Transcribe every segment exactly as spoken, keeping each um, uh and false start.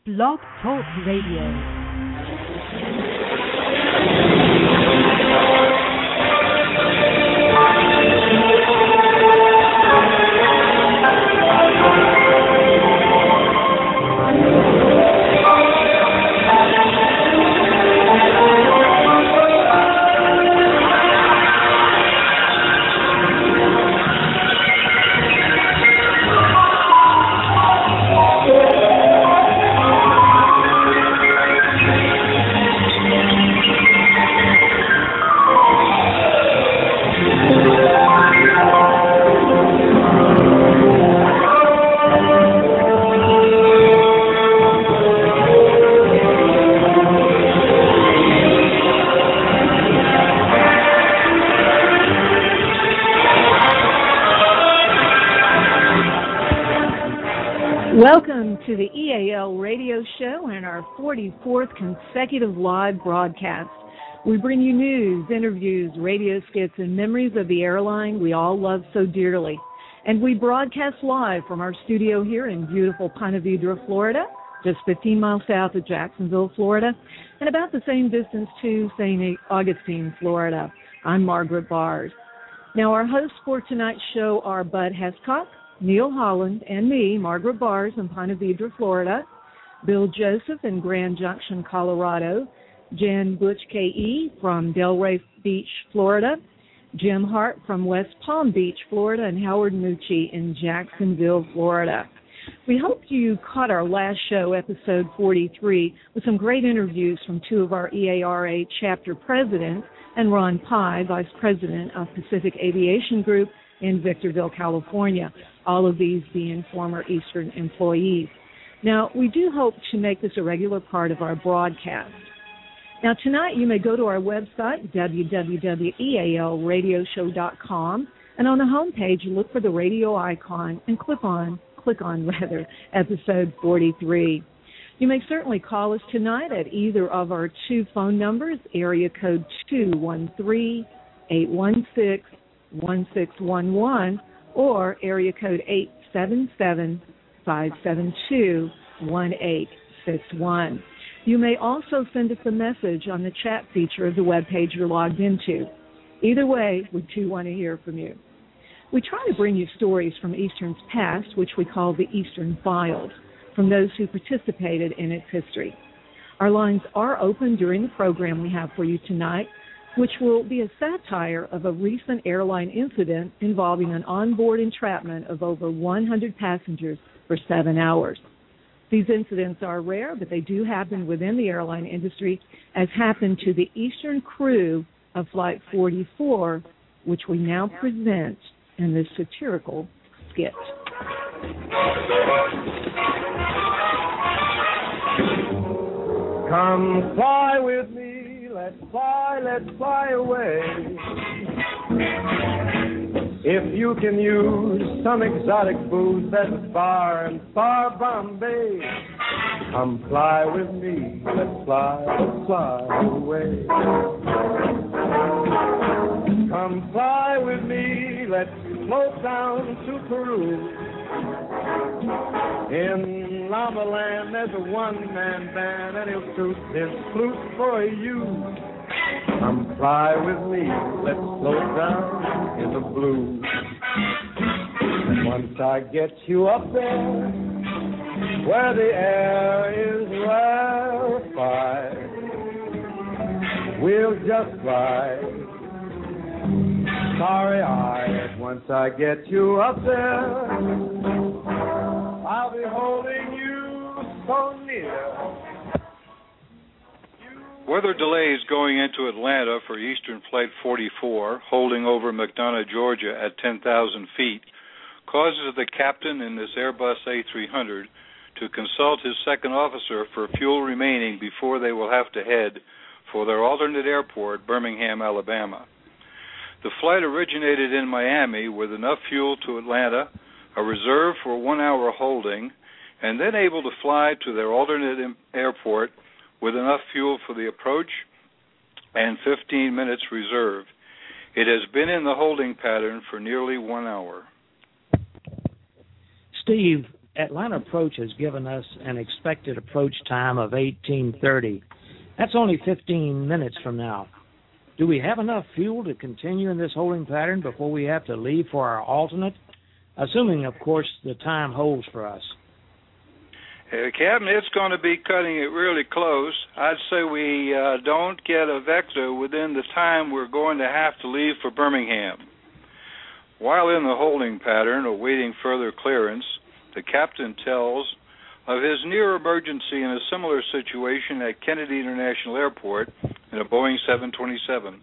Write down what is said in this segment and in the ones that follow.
Blog Talk Radio. Welcome to the E A L Radio Show and our forty-fourth consecutive live broadcast. We bring you news, interviews, radio skits, and memories of the airline we all love so dearly. And we broadcast live from our studio here in beautiful Ponte Vedra, Florida, just fifteen miles south of Jacksonville, Florida, and about the same distance to Saint Augustine, Florida. I'm Margaret Bars. Now, our hosts for tonight's show are Bud Hescock, Neil Holland, and me, Margaret Bars in Ponte Vedra, Florida, Bill Joseph in Grand Junction, Colorado, Jan Butch K E from Delray Beach, Florida, Jim Hart from West Palm Beach, Florida, and Howard Mucci in Jacksonville, Florida. We hope you caught our last show, episode forty-three, with some great interviews from two of our E A R A chapter presidents and Ron Pye, vice president of Pacific Aviation Group in Victorville, California, all of these being former Eastern employees. Now, we do hope to make this a regular part of our broadcast. Now, tonight you may go to our website, w w w dot e a l radio show dot com, and on the home page, look for the radio icon and click on, click on rather, episode forty-three. You may certainly call us tonight at either of our two phone numbers, area code two one three, eight one six, one six one one, or area code eight seven seven, five seven two, one eight six one. You may also send us a message on the chat feature of the webpage you're logged into. Either way, we do want to hear from you. We try to bring you stories from Eastern's past, which we call the Eastern Files, from those who participated in its history. Our lines are open during the program we have for you tonight, which will be a satire of a recent airline incident involving an onboard entrapment of over one hundred passengers for seven hours. These incidents are rare, but they do happen within the airline industry, as happened to the Eastern crew of Flight forty-four, which we now present in this satirical skit. Come fly with me, let's fly, let's fly away. If you can use some exotic booze, there's a bar in far Bombay. Come fly with me, let's fly, let's fly away. Come fly with me, let's float down to Peru. In Lava Land, there's a one-man band, and he'll toot his flute for you. Come fly with me, let's float down in the blue. And once I get you up there, where the air is rarefied, we'll just ride starry-eyed. Once I get you up there, I'll be holding you so near. Weather delays going into Atlanta for Eastern Flight forty-four, holding over McDonough, Georgia at ten thousand feet, causes the captain in this Airbus A three hundred to consult his second officer for fuel remaining before they will have to head for their alternate airport, Birmingham, Alabama. The flight originated in Miami with enough fuel to Atlanta, a reserve for one hour holding, and then able to fly to their alternate airport with enough fuel for the approach and fifteen minutes reserve. It has been in the holding pattern for nearly one hour. Steve, Atlanta Approach has given us an expected approach time of eighteen thirty. That's only fifteen minutes from now. Do we have enough fuel to continue in this holding pattern before we have to leave for our alternate? Assuming, of course, the time holds for us. Uh, Captain, it's going to be cutting it really close. I'd say we uh, don't get a vector within the time we're going to have to leave for Birmingham. While in the holding pattern, awaiting further clearance, the captain tells of his near emergency in a similar situation at Kennedy International Airport in a Boeing seven twenty-seven.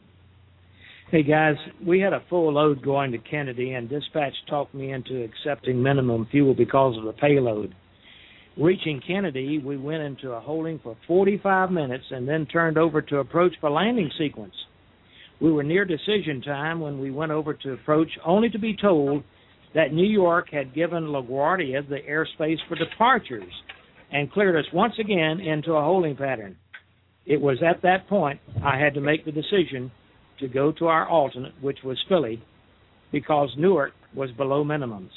Hey, guys, we had a full load going to Kennedy, and dispatch talked me into accepting minimum fuel because of the payload. Reaching Kennedy, we went into a holding for forty-five minutes and then turned over to approach for landing sequence. We were near decision time when we went over to approach, only to be told that New York had given LaGuardia the airspace for departures and cleared us once again into a holding pattern. It was at that point I had to make the decision to go to our alternate, which was Philly, because Newark was below minimums.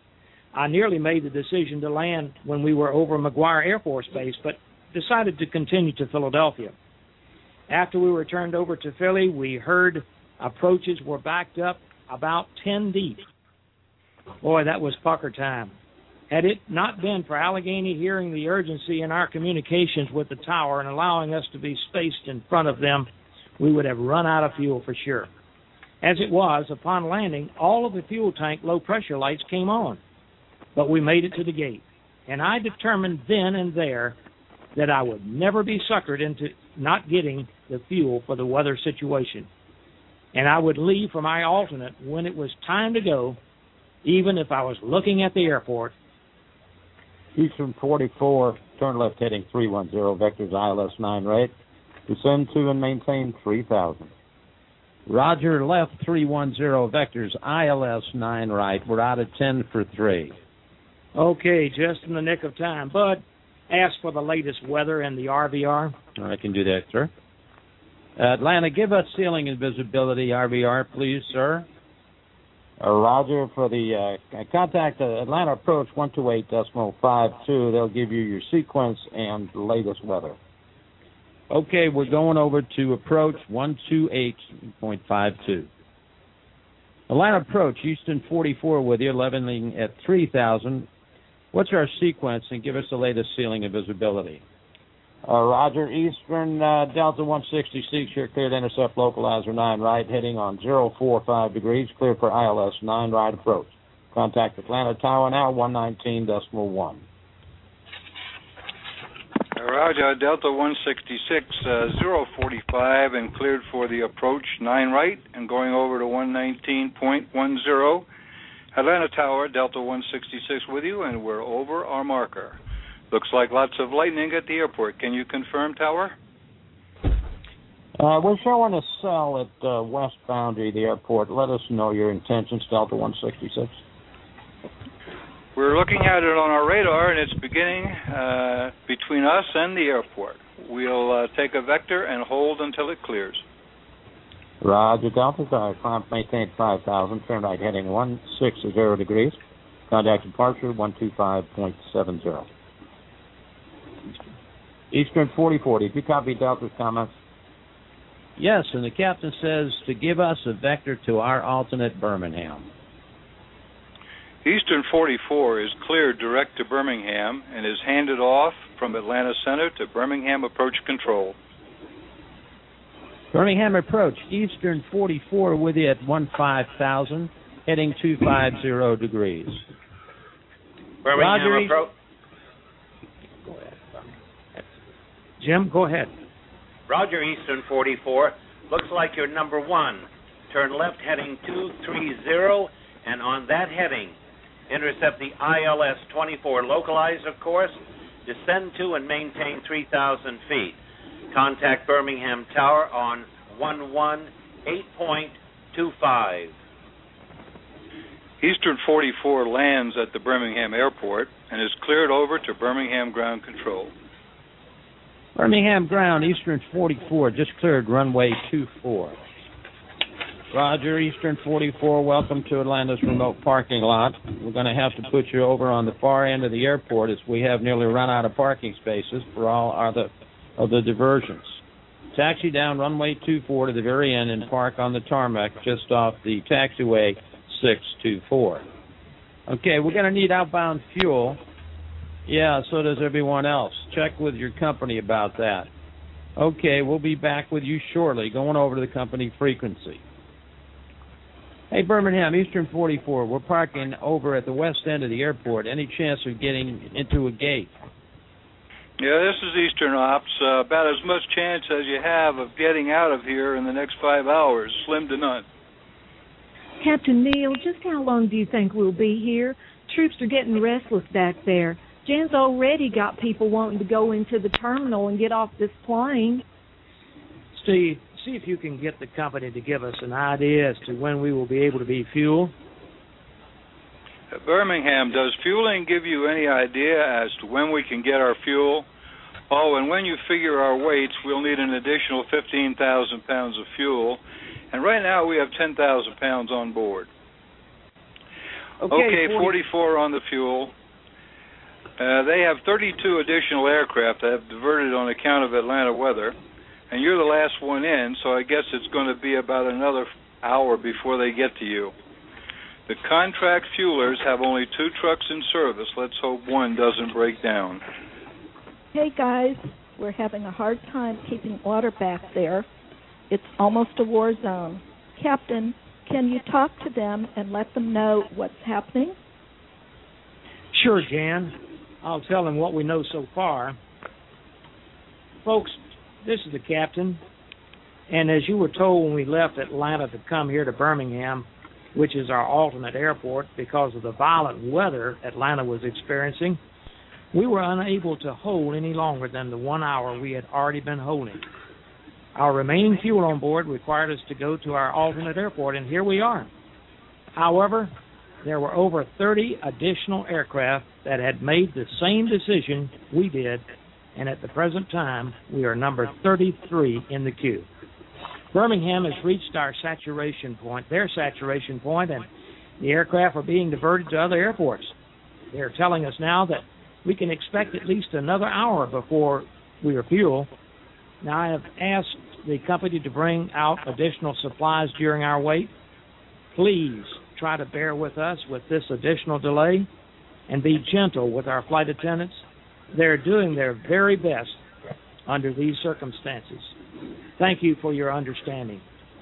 I nearly made the decision to land when we were over McGuire Air Force Base, but decided to continue to Philadelphia. After we were turned over to Philly, we heard approaches were backed up about ten deep. Boy, that was pucker time. Had it not been for Allegheny hearing the urgency in our communications with the tower and allowing us to be spaced in front of them, we would have run out of fuel for sure. As it was, upon landing, all of the fuel tank low-pressure lights came on. But we made it to the gate, and I determined then and there that I would never be suckered into not getting the fuel for the weather situation. And I would leave for my alternate when it was time to go, even if I was looking at the airport. Eastern forty-four, turn left heading three one zero, vectors I L S nine right. Descend to and maintain three thousand. Roger, left three one zero, vectors I L S nine right. We're out of ten for three. Okay, just in the nick of time. Bud, ask for the latest weather and the R V R. I can do that, sir. Atlanta, give us ceiling and visibility R V R, please, sir. Uh, Roger, for the uh, contact uh, Atlanta Approach one two eight point five two. They'll give you your sequence and the latest weather. Okay, we're going over to Approach one two eight point five two. Atlanta Approach, Houston forty-four with you, leveling at three thousand. What's our sequence, and give us the latest ceiling and visibility? Uh, Roger, Eastern uh, Delta one sixty-six, you're cleared to intercept localizer nine right, heading on zero four five degrees, cleared for I L S nine right approach. Contact Atlanta Tower now, one nineteen point one. Uh, Roger, Delta one sixty-six, uh, zero forty-five, and cleared for the approach nine right, and going over to one nineteen point one zero. Atlanta Tower, Delta one sixty-six with you, and we're over our marker. Looks like lots of lightning at the airport. Can you confirm, Tower? Uh, we're showing a cell at uh, west boundary of the airport. Let us know your intentions, Delta one sixty-six. We're looking at it on our radar, and it's beginning uh, between us and the airport. We'll uh, take a vector and hold until it clears. Roger, Delta. Climb maintained five thousand. Turn right heading one sixty degrees. Contact departure one two five point seven zero. Eastern forty forty. Do you copy Delta's comments? Yes, and the captain says to give us a vector to our alternate Birmingham. Eastern forty-four is cleared direct to Birmingham and is handed off from Atlanta Center to Birmingham Approach Control. Birmingham Approach, Eastern forty-four with you at five thousand, heading two fifty degrees. Birmingham Roger, Approach. Go ahead. Jim, go ahead. Roger, Eastern forty-four. Looks like you're number one. Turn left heading two three zero, and on that heading, intercept the I L S twenty-four localizer course, descend to and maintain three thousand feet. Contact Birmingham Tower on one one eight point two five. Eastern forty-four lands at the Birmingham Airport and is cleared over to Birmingham Ground Control. Birmingham Ground, Eastern forty-four, just cleared runway two four. Roger, Eastern forty-four, welcome to Atlanta's remote parking lot. We're going to have to put you over on the far end of the airport as we have nearly run out of parking spaces for all other of the diversions. Taxi down runway two four to the very end and park on the tarmac just off the taxiway six two four. Okay, we're going to need outbound fuel. Yeah, so does everyone else. Check with your company about that. Okay, we'll be back with you shortly, going over to the company frequency. Hey, Birmingham, Eastern forty-four, we're parking over at the west end of the airport. Any chance of getting into a gate? Yeah, this is Eastern Ops. Uh, about as much chance as you have of getting out of here in the next five hours. Slim to none. Captain Neal, just how long do you think we'll be here? Troops are getting restless back there. Jan's already got people wanting to go into the terminal and get off this plane. Steve, see if you can get the company to give us an idea as to when we will be able to be fueled. Uh, Birmingham, does fueling give you any idea as to when we can get our fuel? Oh, and when you figure our weights, we'll need an additional fifteen thousand pounds of fuel. And right now we have ten thousand pounds on board. Okay, okay forty-four on the fuel. Uh, they have thirty-two additional aircraft that have diverted on account of Atlanta weather. And you're the last one in, so I guess it's going to be about another hour before they get to you. The contract fuelers have only two trucks in service. Let's hope one doesn't break down. Hey, guys, we're having a hard time keeping order back there. It's almost a war zone. Captain, can you talk to them and let them know what's happening? Sure, Jan. I'll tell them what we know so far. Folks, this is the captain. And as you were told when we left Atlanta to come here to Birmingham, which is our alternate airport, because of the violent weather Atlanta was experiencing, we were unable to hold any longer than the one hour we had already been holding. Our remaining fuel on board required us to go to our alternate airport, and here we are. However, there were over thirty additional aircraft that had made the same decision we did, and at the present time, we are number thirty-three in the queue. Birmingham has reached our saturation point, their saturation point, and the aircraft are being diverted to other airports. They're telling us now that we can expect at least another hour before we are fuel. Now, I have asked the company to bring out additional supplies during our wait. Please try to bear with us with this additional delay and be gentle with our flight attendants. They're doing their very best under these circumstances. Thank you for your understanding.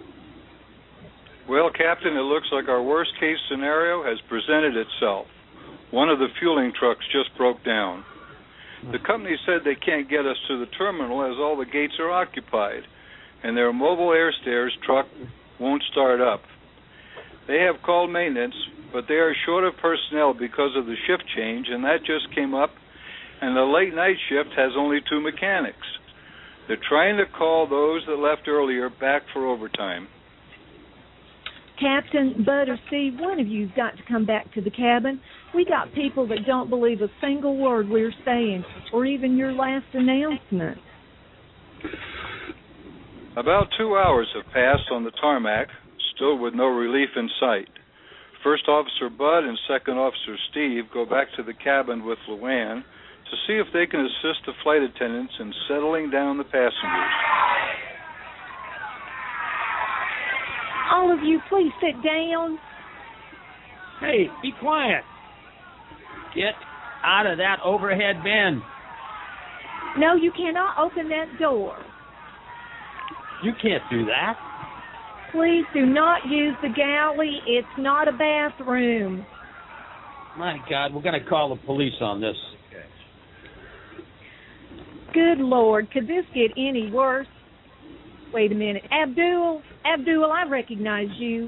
Well, Captain, it looks like our worst-case scenario has presented itself. One of the fueling trucks just broke down. The company said they can't get us to the terminal as all the gates are occupied, and their mobile air stairs truck won't start up. They have called maintenance, but they are short of personnel because of the shift change, and that just came up, and the late-night shift has only two mechanics. They're trying to call those that left earlier back for overtime. Captain, Bud, or Steve, one of you's got to come back to the cabin. We got people that don't believe a single word we're saying, or even your last announcement. About two hours have passed on the tarmac, still with no relief in sight. First Officer Bud and Second Officer Steve go back to the cabin with Luann to see if they can assist the flight attendants in settling down the passengers. All of you, please sit down. Hey, be quiet. Get out of that overhead bin. No, you cannot open that door. You can't do that. Please do not use the galley. It's not a bathroom. My God, we're going to call the police on this. Good Lord, could this get any worse? Wait a minute. Abdul, Abdul, I recognize you.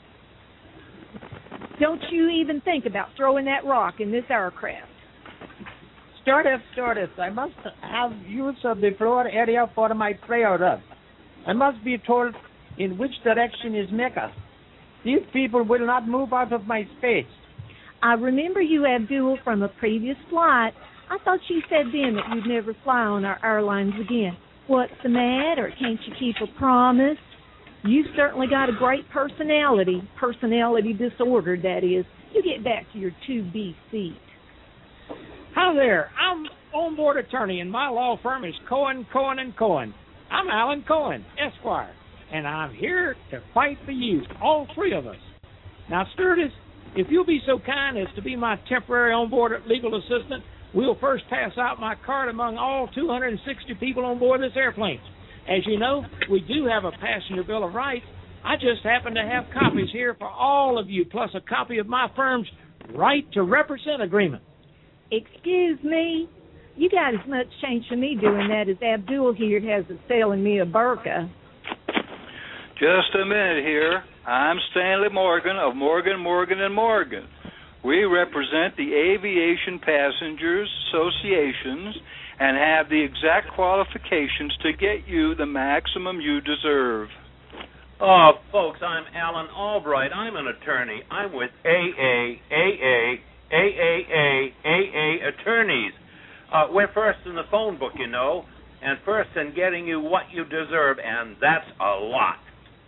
Don't you even think about throwing that rock in this aircraft. Stewardess, stewardess, I must have use of the floor area for my prayer rug. I must be told in which direction is Mecca. These people will not move out of my space. I remember you, Abdul, from a previous flight. I thought you said then that you'd never fly on our airlines again. What's the matter? Can't you keep a promise? You certainly got a great personality, personality disorder, that is. You get back to your two B seat. Hi there. I'm on-board attorney, and my law firm is Cohen, Cohen, and Cohen. I'm Alan Cohen, Esquire, and I'm here to fight for you, all three of us. Now, stewardess, if you'll be so kind as to be my temporary on-board legal assistant, we'll first pass out my card among all two hundred sixty people on board this airplane. As you know, we do have a passenger bill of rights. I just happen to have copies here for all of you, plus a copy of my firm's right to represent agreement. Excuse me? You got as much change for me doing that as Abdul here has of selling me a burqa. Just a minute here. I'm Stanley Morgan of Morgan, Morgan, and Morgan. We represent the Aviation Passengers Associations and have the exact qualifications to get you the maximum you deserve. Oh, folks, I'm Alan Albright. I'm an attorney. I'm with A A, A A, A A A, A A Attorneys. Uh, we're first in the phone book, you know, and first in getting you what you deserve, and that's a lot.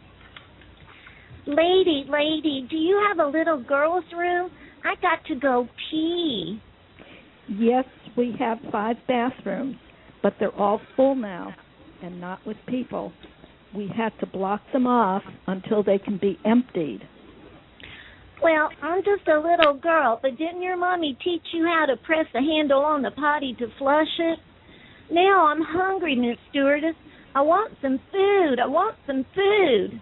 Lady, lady, do you have a little girl's room? I got to go pee. Yes, we have five bathrooms, but they're all full now, and not with people. We had to block them off until they can be emptied. Well, I'm just a little girl, but didn't your mommy teach you how to press the handle on the potty to flush it? Now I'm hungry, Miss Stewardess. I want some food. I want some food.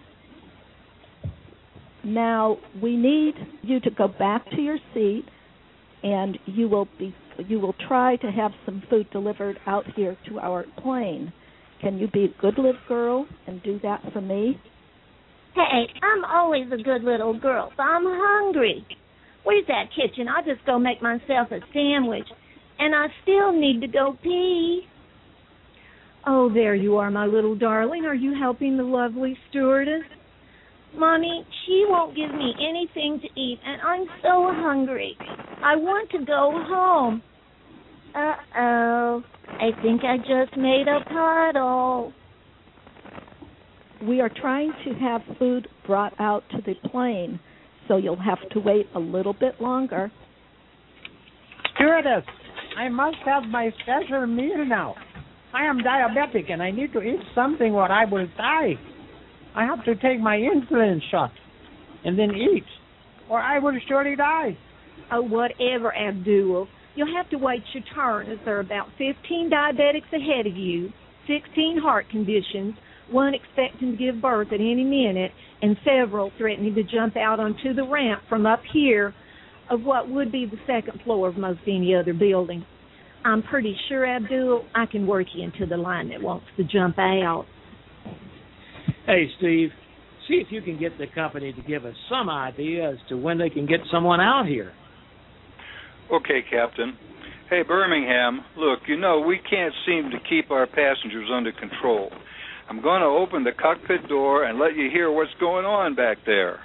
Now, we need you to go back to your seat, and you will be you will try to have some food delivered out here to our plane. Can you be a good little girl and do that for me? Hey, I'm always a good little girl, but I'm hungry. Where's that kitchen? I'll just go make myself a sandwich. And I still need to go pee. Oh, there you are, my little darling. Are you helping the lovely stewardess? Mommy, she won't give me anything to eat, and I'm so hungry. I want to go home. Uh-oh. I think I just made a puddle. We are trying to have food brought out to the plane, so you'll have to wait a little bit longer. Stewardess, I must have my special meal now. I am diabetic, and I need to eat something or I will die. I have to take my insulin shot and then eat, or I will surely die. Oh, whatever, Abdul. You'll have to wait your turn, as there are about fifteen diabetics ahead of you, sixteen heart conditions, one expecting to give birth at any minute, and several threatening to jump out onto the ramp from up here of what would be the second floor of most any other building. I'm pretty sure, Abdul, I can work you into the line that wants to jump out. Hey, Steve, see if you can get the company to give us some idea as to when they can get someone out here. Okay, Captain. Hey, Birmingham, look, you know, we can't seem to keep our passengers under control. I'm going to open the cockpit door and let you hear what's going on back there.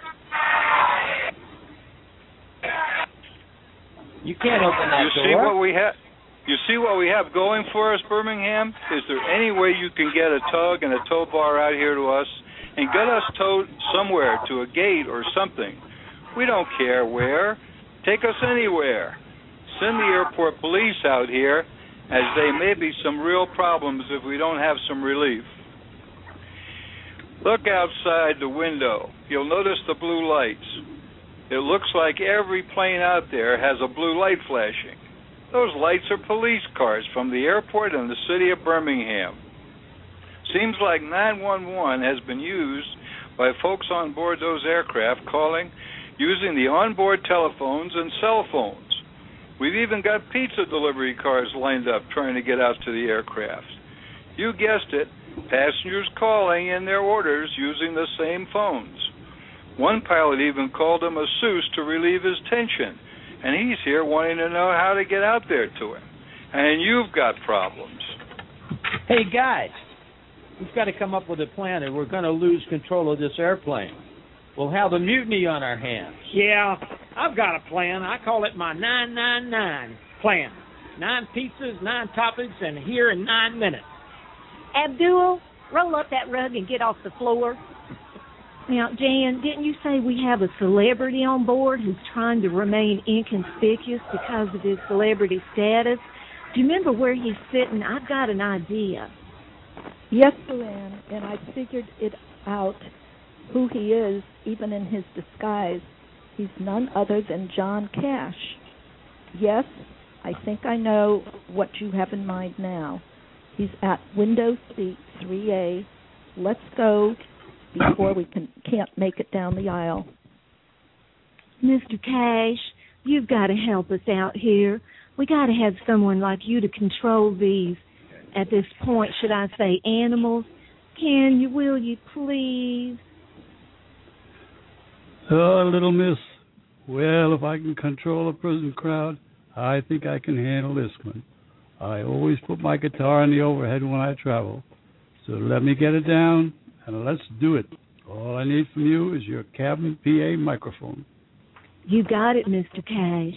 You can't open that you door. See what we have? You see what we have going for us, Birmingham? Is there any way you can get a tug and a tow bar out here to us and get us towed somewhere to a gate or something? We don't care where. Take us anywhere. Send the airport police out here, as there may be some real problems if we don't have some relief. Look outside the window. You'll notice the blue lights. It looks like every plane out there has a blue light flashing. Those lights are police cars from the airport and the city of Birmingham. Seems like nine one one has been used by folks on board those aircraft calling using the onboard telephones and cell phones. We've even got pizza delivery cars lined up trying to get out to the aircraft. You guessed it, passengers calling in their orders using the same phones. One pilot even called a masseuse to relieve his tension, and he's here wanting to know how to get out there to him. And you've got problems. Hey, guys, we've got to come up with a plan, or we're going to lose control of this airplane. We'll have a mutiny on our hands. Yeah, I've got a plan. I call it my nine nine nine plan. Nine pizzas, nine toppings, and here in nine minutes. Abdul, roll up that rug and get off the floor. Now, Jan, didn't you say we have a celebrity on board who's trying to remain inconspicuous because of his celebrity status? Do you remember where he's sitting? I've got an idea. Yes, Luann, and I figured it out who he is, even in his disguise. He's none other than John Cash. Yes, I think I know what you have in mind now. He's at window seat three A. Let's go before we can, can't make it down the aisle. Mister Cash, you've got to help us out here. We got to have someone like you to control these, at this point, should I say, animals. Can you, will you, please? Oh, little miss. Well, if I can control a prison crowd, I think I can handle this one. I always put my guitar in the overhead when I travel. So let me get it down, and let's do it. All I need from you is your cabin P A microphone. You got it, Mister Cash.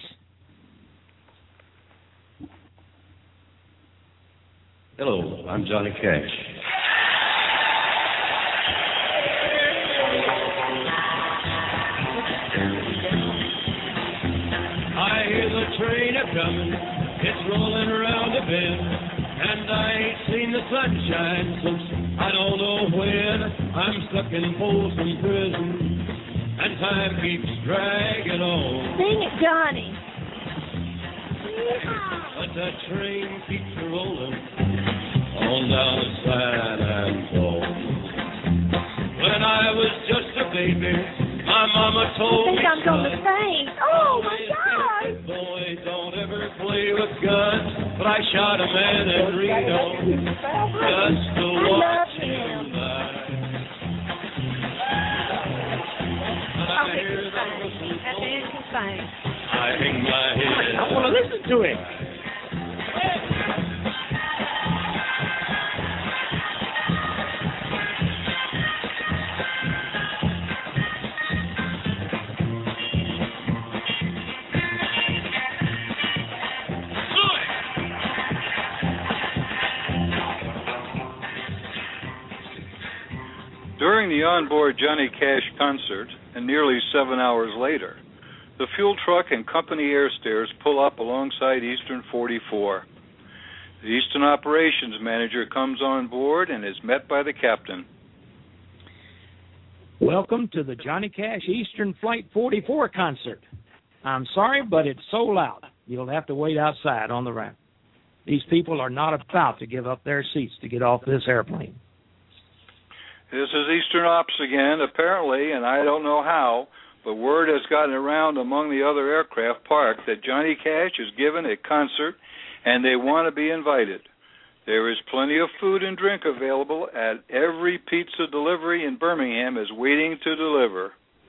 Hello, I'm Johnny Cash. I hear the train a-comin', it's rolling around the bend, and I ain't seen the sunshine since I don't know when. I'm stuck in Folsom Prison, and time keeps dragging on. Sing it, Johnny. But that train keeps rolling on down to San Antone. When I was just a baby, my mama told I think me, I'm going to faint. Oh, my God. boy, don't ever play with guns. But I shot a man in Reno just to watch him die. And I hear the whistle blow. I hang my head. I want to listen to it. During the onboard Johnny Cash concert, and nearly seven hours later, the fuel truck and company air stairs pull up alongside Eastern forty-four. The Eastern operations manager comes on board and is met by the captain. Welcome to the Johnny Cash Eastern Flight forty-four concert. I'm sorry, but it's sold out. You'll have to wait outside on the ramp. These people are not about to give up their seats to get off this airplane. This is Eastern Ops again, apparently, and I don't know how, but word has gotten around among the other aircraft parked that Johnny Cash is giving a concert and they want to be invited. There is plenty of food and drink available at every pizza delivery in Birmingham is waiting to deliver.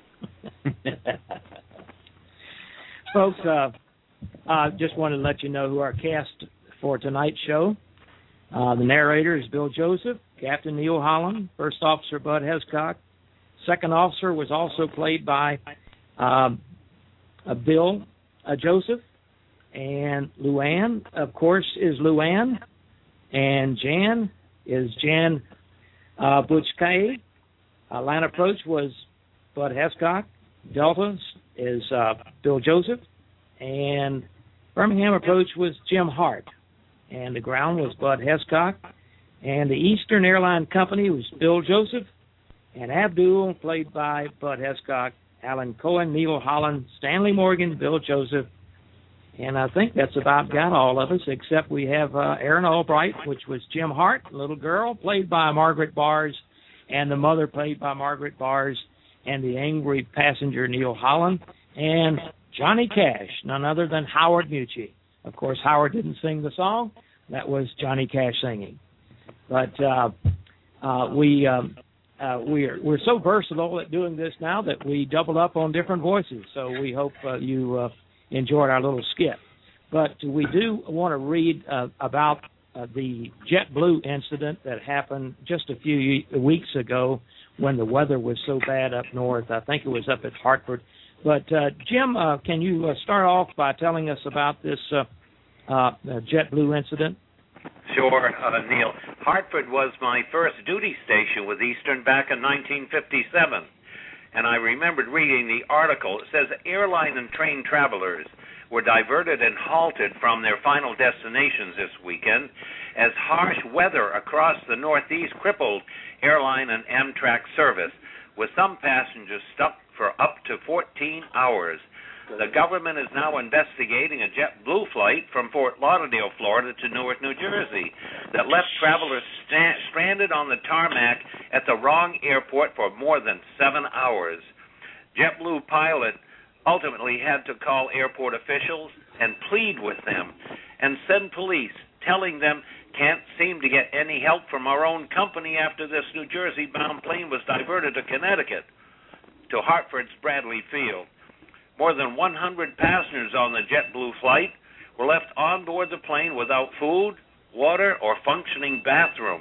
Folks, uh, I just wanted to let you know who our cast for tonight's show. Uh, the narrator is Bill Joseph, Captain Neil Holland, First Officer Bud Hescock. Second officer was also played by um, uh, Bill uh, Joseph. And Luann, of course, is Luann. And Jan is Jan uh, Butchkay. Uh, line approach was Bud Hescock. Delta is uh, Bill Joseph. And Birmingham approach was Jim Hart. And the ground was Bud Hescock. And the Eastern Airline Company was Bill Joseph. And Abdul, played by Bud Hescock, Alan Cohen, Neil Holland, Stanley Morgan, Bill Joseph. And I think that's about got all of us, except we have uh, Aaron Albright, which was Jim Hart, little girl, played by Margaret Bars, and the mother, played by Margaret Bars, and the angry passenger, Neil Holland, and Johnny Cash, none other than Howard Mucci. Of course, Howard didn't sing the song. That was Johnny Cash singing. But uh, uh, we um, uh, we're we're so versatile at doing this now that we double up on different voices. So we hope uh, you uh, enjoyed our little skit. But we do want to read uh, about uh, the JetBlue incident that happened just a few weeks ago when the weather was so bad up north. I think it was up at Hartford. But, uh, Jim, uh, can you uh, start off by telling us about this uh, uh, JetBlue incident? Sure, uh, Neil. Hartford was my first duty station with Eastern back in nineteen fifty-seven. and I remembered reading the article. It says airline and train travelers were diverted and halted from their final destinations this weekend as harsh weather across the Northeast crippled airline and Amtrak service, with some passengers stuck for up to fourteen hours. The government is now investigating a JetBlue flight from Fort Lauderdale, Florida to Newark, New Jersey that left travelers sta- stranded on the tarmac at the wrong airport for more than seven hours. JetBlue pilot ultimately had to call airport officials and plead with them and send police, telling them can't seem to get any help from our own company after this New Jersey-bound plane was diverted to Connecticut, to Hartford's Bradley Field. More than one hundred passengers on the JetBlue flight were left on board the plane without food, water, or functioning bathrooms.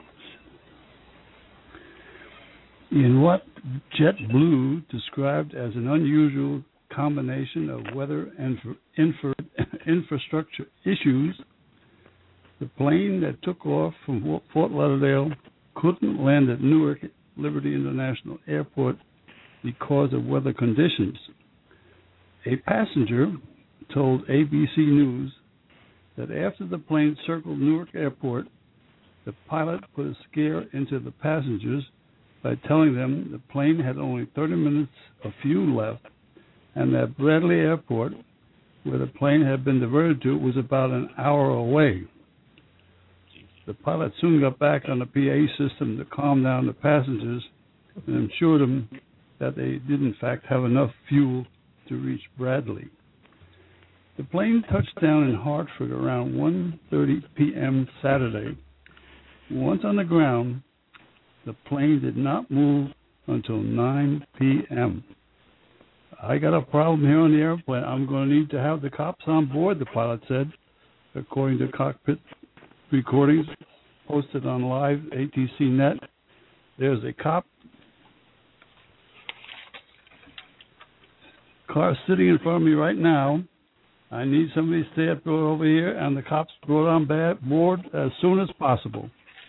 In what JetBlue described as an unusual combination of weather and infra- infrastructure issues, the plane that took off from Fort Lauderdale couldn't land at Newark Liberty International Airport because of weather conditions. A passenger told A B C News that after the plane circled Newark Airport, the pilot put a scare into the passengers by telling them the plane had only thirty minutes of fuel left and that Bradley Airport, where the plane had been diverted to, was about an hour away. The pilot soon got back on the P A system to calm down the passengers and assured them that they did in fact have enough fuel to reach Bradley. The plane touched down in Hartford around one thirty p.m. Saturday. Once on the ground, the plane did not move until nine p.m. I got a problem here on the airplane. I'm going to need to have the cops on board, the pilot said, according to cockpit recordings posted on live A T C net. There's a cop car sitting in front of me right now. I need somebody to stay up over here, and the cops brought on board as soon as possible.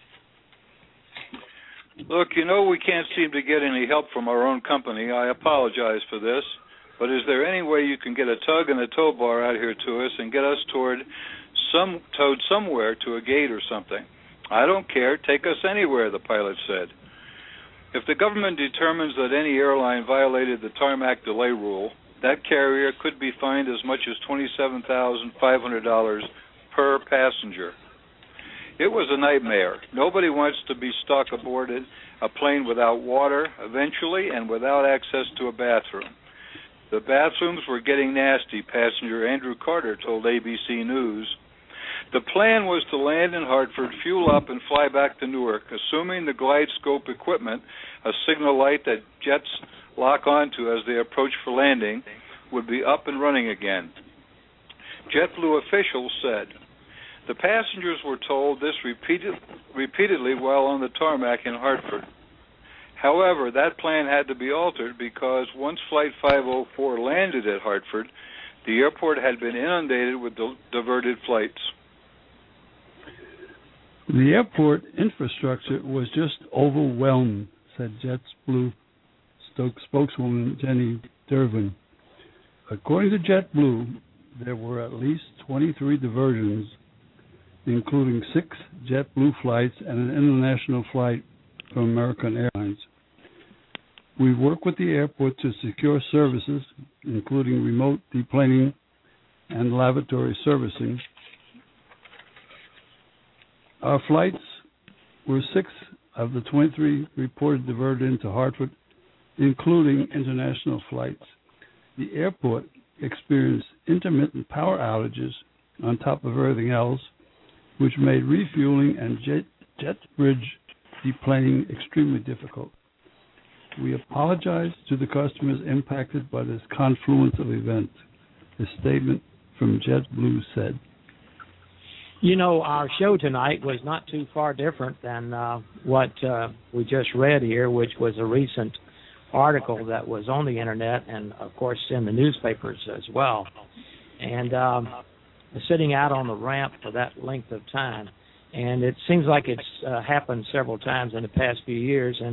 Look, you know we can't seem to get any help from our own company. I apologize for this, but is there any way you can get a tug and a tow bar out here to us and get us toward some towed somewhere to a gate or something? I don't care. Take us anywhere, the pilot said. If the government determines that any airline violated the tarmac delay rule, that carrier could be fined as much as twenty-seven thousand five hundred dollars per passenger. It was a nightmare. Nobody wants to be stuck aboard a plane without water eventually and without access to a bathroom. The bathrooms were getting nasty, passenger Andrew Carter told A B C News. The plan was to land in Hartford, fuel up, and fly back to Newark, assuming the glide scope equipment, a signal light that jets lock onto as they approach for landing, would be up and running again. JetBlue officials said the passengers were told this repeated, repeatedly while on the tarmac in Hartford. However, that plan had to be altered because once Flight five oh four landed at Hartford, the airport had been inundated with diverted flights. The airport infrastructure was just overwhelmed, said JetBlue spokeswoman Jenny Dervin. According to JetBlue, there were at least twenty-three diversions, including six JetBlue flights and an international flight from American Airlines. We work with the airport to secure services, including remote deplaning and lavatory servicing. Our flights were six of the twenty-three reported diverted into Hartford, including international flights. The airport experienced intermittent power outages on top of everything else, which made refueling and jet, jet bridge deplaning extremely difficult. We apologize to the customers impacted by this confluence of events, a statement from JetBlue said. You know, our show tonight was not too far different than uh, what uh, we just read here, which was a recent article that was on the Internet and, of course, in the newspapers as well. And um, sitting out on the ramp for that length of time. And it seems like it's uh, happened several times in the past few years. And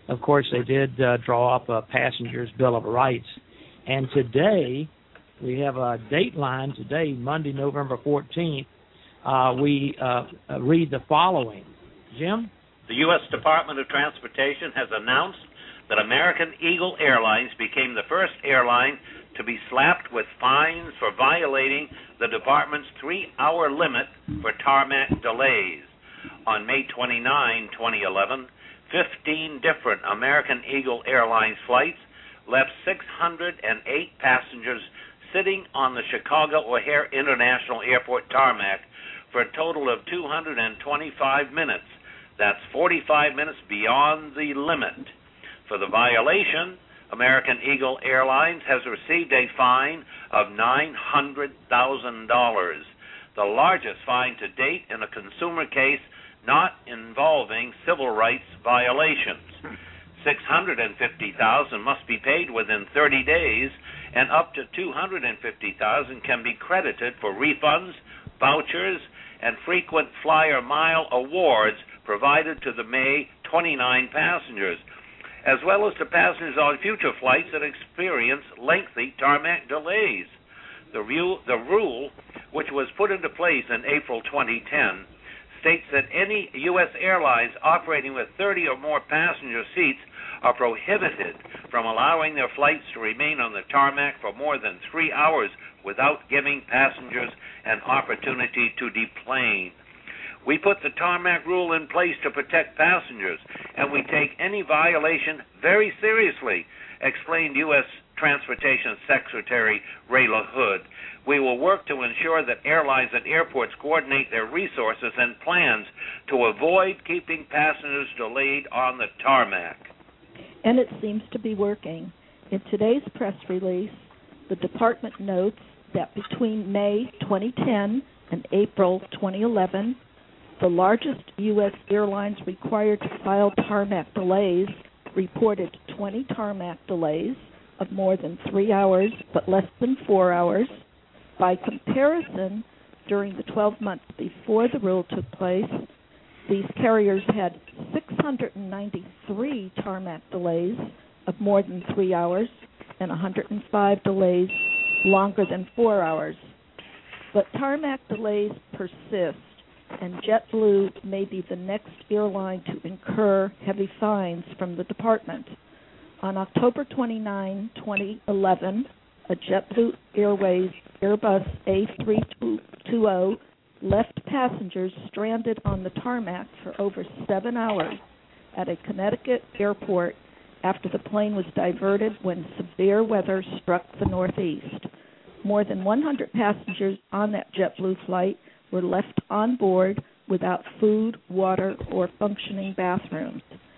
of course, they did uh, draw up a passenger's Bill of Rights. And today, we have a dateline today, Monday, November fourteenth. Uh, we uh, read the following. Jim? The U S Department of Transportation has announced that American Eagle Airlines became the first airline to be slapped with fines for violating the department's three-hour limit for tarmac delays. On May twenty-ninth, twenty eleven, fifteen different American Eagle Airlines flights left six hundred eight passengers sitting on the Chicago O'Hare International Airport tarmac for a total of two hundred twenty-five minutes. That's forty-five minutes beyond the limit. For the violation, American Eagle Airlines has received a fine of nine hundred thousand dollars, the largest fine to date in a consumer case not involving civil rights violations. six hundred fifty thousand dollars must be paid within thirty days, and up to two hundred fifty thousand dollars can be credited for refunds, vouchers, and frequent flyer mile awards provided to the May twenty-ninth passengers, as well as to passengers on future flights that experience lengthy tarmac delays. The, rule, the rule, which was put into place in April twenty ten, states that any U S airlines operating with thirty or more passenger seats are prohibited from allowing their flights to remain on the tarmac for more than three hours without giving passengers an opportunity to deplane. We put the tarmac rule in place to protect passengers, and we take any violation very seriously, explained U S Transportation Secretary Ray LaHood. We will work to ensure that airlines and airports coordinate their resources and plans to avoid keeping passengers delayed on the tarmac. And it seems to be working. In today's press release, the department notes that between May twenty ten and April twenty eleven, the largest U S airlines required to file tarmac delays reported twenty tarmac delays of more than three hours but less than four hours. By comparison, during the twelve months before the rule took place, these carriers had six hundred ninety-three tarmac delays of more than three hours and one hundred five delays longer than four hours. But tarmac delays persist, and JetBlue may be the next airline to incur heavy fines from the department. On October twenty-ninth, twenty eleven, a JetBlue Airways Airbus A three twenty left passengers stranded on the tarmac for over seven hours at a Connecticut airport after the plane was diverted when severe weather struck the Northeast. More than one hundred passengers on that JetBlue flight were left on board without food, water, or functioning bathrooms.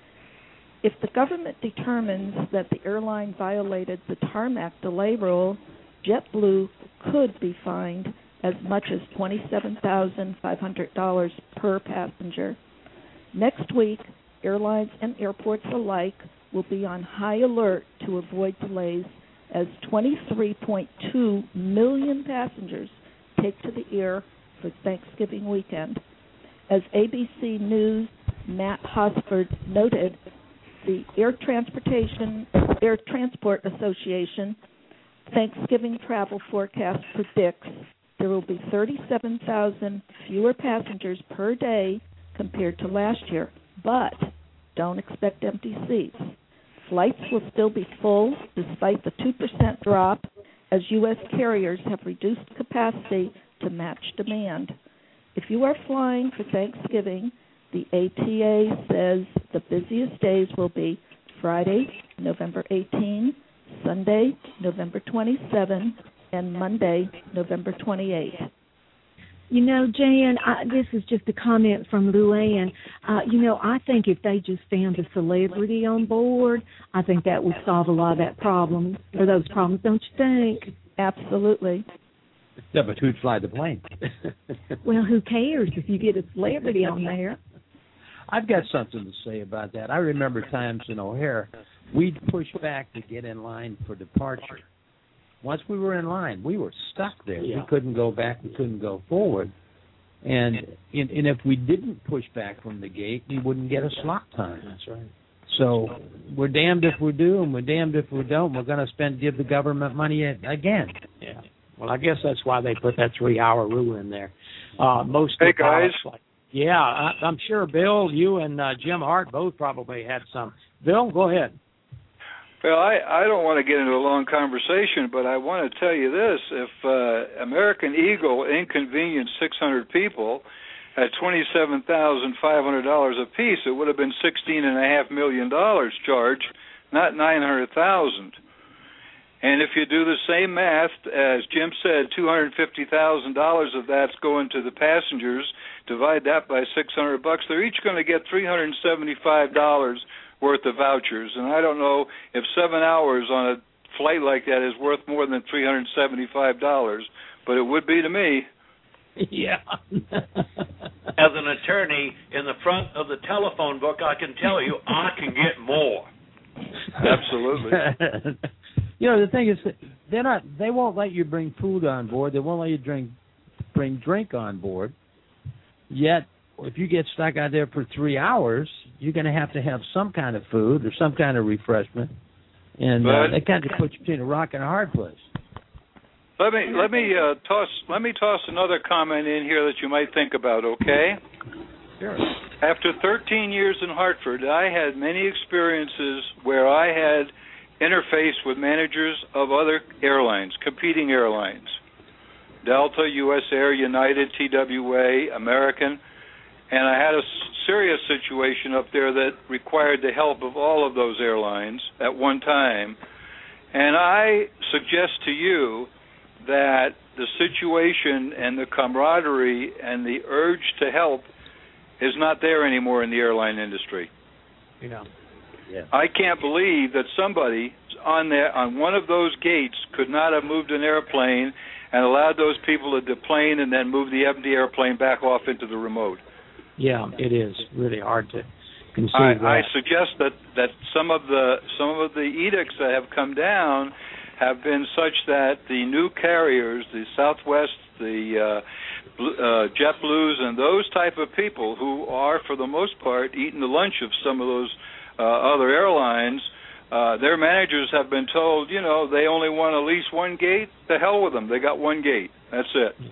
If the government determines that the airline violated the tarmac delay rule, JetBlue could be fined as much as twenty-seven thousand five hundred dollars per passenger. Next week, airlines and airports alike will be on high alert to avoid delays as twenty-three point two million passengers take to the air for Thanksgiving weekend. As A B C News' Matt Hosford noted, the Air Transportation Air Transport Association Thanksgiving travel forecast predicts there will be thirty-seven thousand fewer passengers per day compared to last year, but don't expect empty seats. Flights will still be full despite the two percent drop as U S carriers have reduced capacity to match demand. If you are flying for Thanksgiving, the A T A says the busiest days will be Friday, November eighteenth, Sunday, November twenty-seventh, and Monday, November twenty-eighth. You know, Jan, I, this is just a comment from Luann. Uh, you know, I think if they just found a celebrity on board, I think that would solve a lot of that problem, or those problems, don't you think? Absolutely. Yeah, but who'd fly the plane? Well, who cares if you get a celebrity on there? I've got something to say about that. I remember times in O'Hare, we'd push back to get in line for departure. Once we were in line, we were stuck there. Yeah. We couldn't go back. We couldn't go forward. And, and and if we didn't push back from the gate, we wouldn't get a slot time. That's right. So we're damned if we do, and we're damned if we don't. We're going to spend give the government money again. Yeah. Well, I guess that's why they put that three-hour rule in there. Uh, most hey, of the guys. Like, yeah, I, I'm sure, Bill, you and uh, Jim Hart both probably had some. Bill, go ahead. Well, I, I don't want to get into a long conversation, but I want to tell you this. If uh, American Eagle inconvenienced six hundred people at twenty-seven thousand five hundred dollars apiece, it would have been sixteen point five million dollars charged, not nine hundred thousand dollars. And if you do the same math, as Jim said, two hundred fifty thousand dollars of that's going to the passengers. Divide that by six hundred bucks. They're each going to get three hundred seventy-five dollars worth of vouchers. And I don't know if seven hours on a flight like that is worth more than three hundred seventy-five dollars, but it would be to me. Yeah. As an attorney, in the front of the telephone book, I can tell you I can get more. Absolutely. You know, the thing is, they're not. They won't let you bring food on board. They won't let you drink, bring drink on board. Yet, if you get stuck out there for three hours, you're going to have to have some kind of food or some kind of refreshment, and uh, they kind of put you between a rock and a hard place. Let me let me uh, toss let me toss another comment in here that you might think about. Okay. Sure. After thirteen years in Hartford, I had many experiences where I had interfaced with managers of other airlines, competing airlines, Delta, U S Air, United, T W A, American, and I had a serious situation up there that required the help of all of those airlines at one time. And I suggest to you that the situation and the camaraderie and the urge to help is not there anymore in the airline industry. Yeah. Yeah. I can't believe that somebody on there on one of those gates could not have moved an airplane and allowed those people to deplane and then move the empty airplane back off into the remote. Yeah, it is really hard to conceive I, that. I suggest that, that some of the some of the edicts that have come down have been such that the new carriers, the Southwest, the uh, uh, JetBlues, and those type of people who are, for the most part, eating the lunch of some of those uh, other airlines, uh, their managers have been told, you know, they only want at least one gate. The hell with them. They got one gate. That's it. Yeah.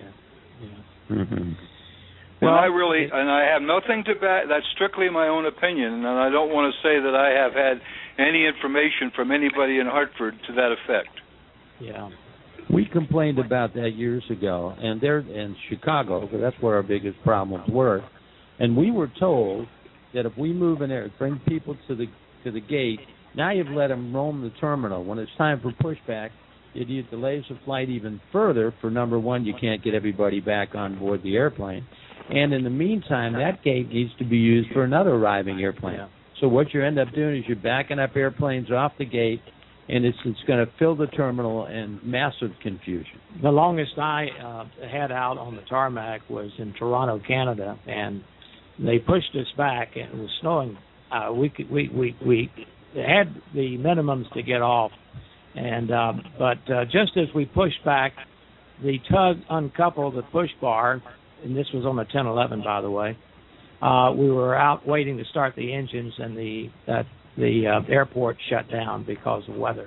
Yeah. Mm-hmm. And well, I really, and I have nothing to back. That's strictly my own opinion, and I don't want to say that I have had any information from anybody in Hartford to that effect. Yeah, we complained about that years ago, and they're in Chicago, because that's where our biggest problems were. And we were told that if we move in there, bring people to the to the gate, now you've let them roam the terminal. When it's time for pushback, it delays the flight even further. For number one, you can't get everybody back on board the airplane. And in the meantime, that gate needs to be used for another arriving airplane. Yeah. So what you end up doing is you're backing up airplanes off the gate, and it's it's going to fill the terminal and massive confusion. The longest I uh, had out on the tarmac was in Toronto, Canada, and they pushed us back, and it was snowing. Uh, we could, we we we had the minimums to get off, and uh, but uh, just as we pushed back, the tug uncoupled the push bar. And this was on the ten eleven, by the way. Uh, we were out waiting to start the engines, and the uh, the uh, airport shut down because of weather.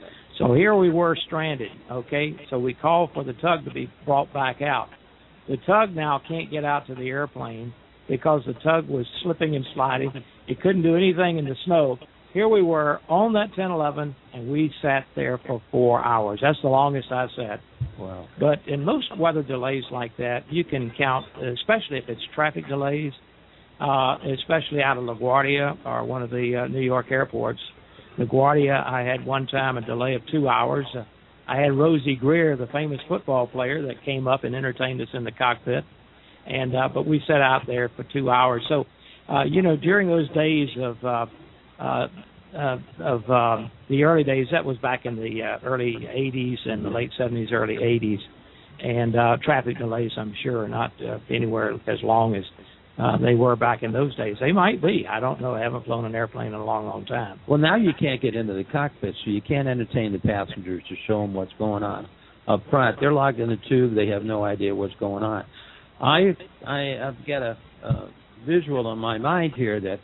So here we were stranded, okay? So we called for the tug to be brought back out. The tug now can't get out to the airplane because the tug was slipping and sliding. It couldn't do anything in the snow. Here we were on that ten eleven, and we sat there for four hours. That's the longest I sat. Wow. But in most weather delays like that, you can count, especially if it's traffic delays, uh, especially out of LaGuardia or one of the uh, New York airports. LaGuardia, I had one time a delay of two hours. Uh, I had Rosie Greer, the famous football player, that came up and entertained us in the cockpit. and uh, But we sat out there for two hours. So, uh, you know, during those days of... Uh, uh, Uh, of um, the early days, that was back in the uh, early eighties and the late seventies, early eighties, and uh, traffic delays, I'm sure, are not uh, anywhere as long as uh, they were back in those days. They might be. I don't know. I haven't flown an airplane in a long, long time. Well, now you can't get into the cockpit, so you can't entertain the passengers to show them what's going on up front. They're locked in the tube. They have no idea what's going on. I, I, I've got a, a visual in my mind here that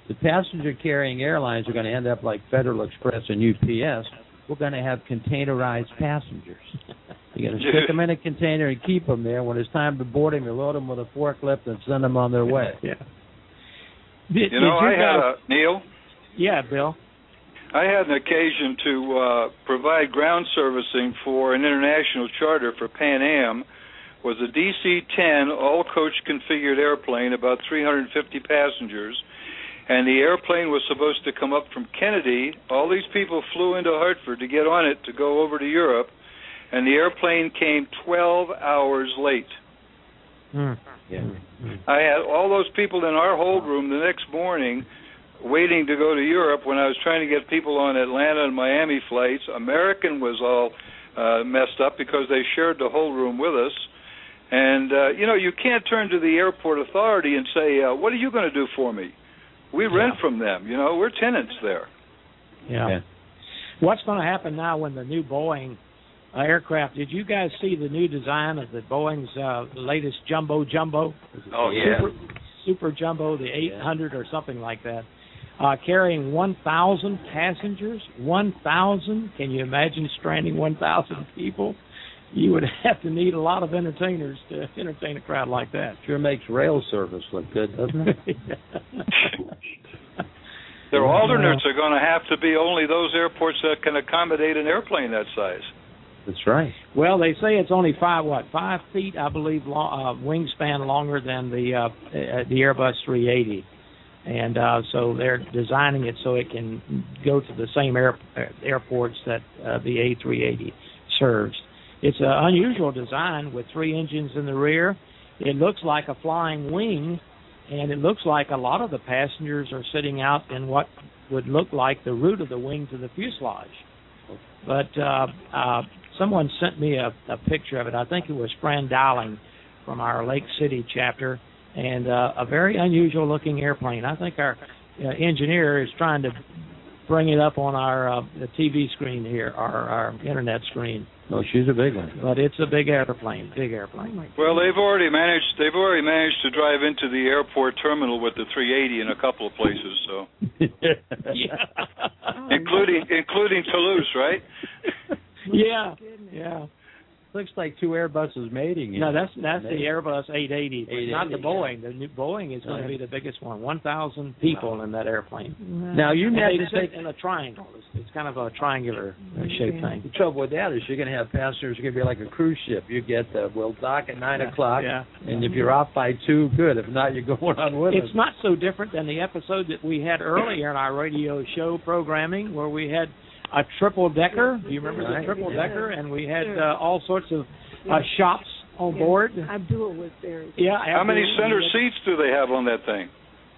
the passenger-carrying airlines are going to end up like Federal Express and U P S. We're going to have containerized passengers. You're going to stick them in a container and keep them there. When it's time to board them, you load them with a forklift and send them on their way. Yeah. Did, you know, I had a, Neil? Yeah, Bill? I had an occasion to uh, provide ground servicing for an international charter for Pan Am. Was a D C ten all-coach configured airplane, about three hundred fifty passengers, and the airplane was supposed to come up from Kennedy. All these people flew into Hartford to get on it to go over to Europe, and the airplane came twelve hours late. Mm. Yeah. I had all those people in our hold room the next morning waiting to go to Europe when I was trying to get people on Atlanta and Miami flights. American was all uh, messed up because they shared the hold room with us. And, uh, you know, you can't turn to the airport authority and say, uh, what are you going to do for me? We rent yeah. from them. You know, we're tenants there. Yeah. yeah. What's going to happen now when the new Boeing uh, aircraft, did you guys see the new design of the Boeing's uh, latest Jumbo Jumbo? Oh, yeah. Super, super Jumbo, the eight hundred or something like that, uh, carrying one thousand passengers? one thousand? Can you imagine stranding one thousand people? You would have to need a lot of entertainers to entertain a crowd like that. Sure makes rail service look good, doesn't it? Their alternates are going to have to be only those airports that can accommodate an airplane that size. That's right. Well, they say it's only five, what, five feet, I believe, long, uh, wingspan longer than the uh, the Airbus three eighty. And uh, so they're designing it so it can go to the same air, airports that uh, the A three eighty serves. It's an unusual design with three engines in the rear. It looks like a flying wing, and it looks like a lot of the passengers are sitting out in what would look like the root of the wing to the fuselage. But uh, uh, someone sent me a, a picture of it. I think it was Fran Dowling from our Lake City chapter, and uh, a very unusual-looking airplane. I think our uh, engineer is trying to bring it up on our uh, the T V screen here, our, our internet screen. No, she's a big one. But it's a big airplane, big airplane. Well, they've already managed. They've already managed to drive into the airport terminal with the three eighty in a couple of places. So, yeah, including including Toulouse, right? Yeah, yeah. Looks like two Airbuses mating. No, that's that's the Airbus eight eighty, eight eighty, not the Boeing. Yeah. The new Boeing is going to be the biggest one. One thousand people wow. in that airplane. Wow. Now you have to sit take in a triangle. It's, it's kind of a triangular uh, shaped thing. The trouble with that is you're going to have passengers. You're going to be like a cruise ship. You get uh, we'll dock at nine yeah. o'clock, yeah. and if you're off by two, good. If not, you're going on with It's us. not so different than the episode that we had earlier in our radio show programming, where we had a triple decker. Do you remember right. the triple yeah. decker? And we had uh, all sorts of uh, shops on yeah. board. Abdul was there. Yeah. How Abdul, many center seats do they have on that thing?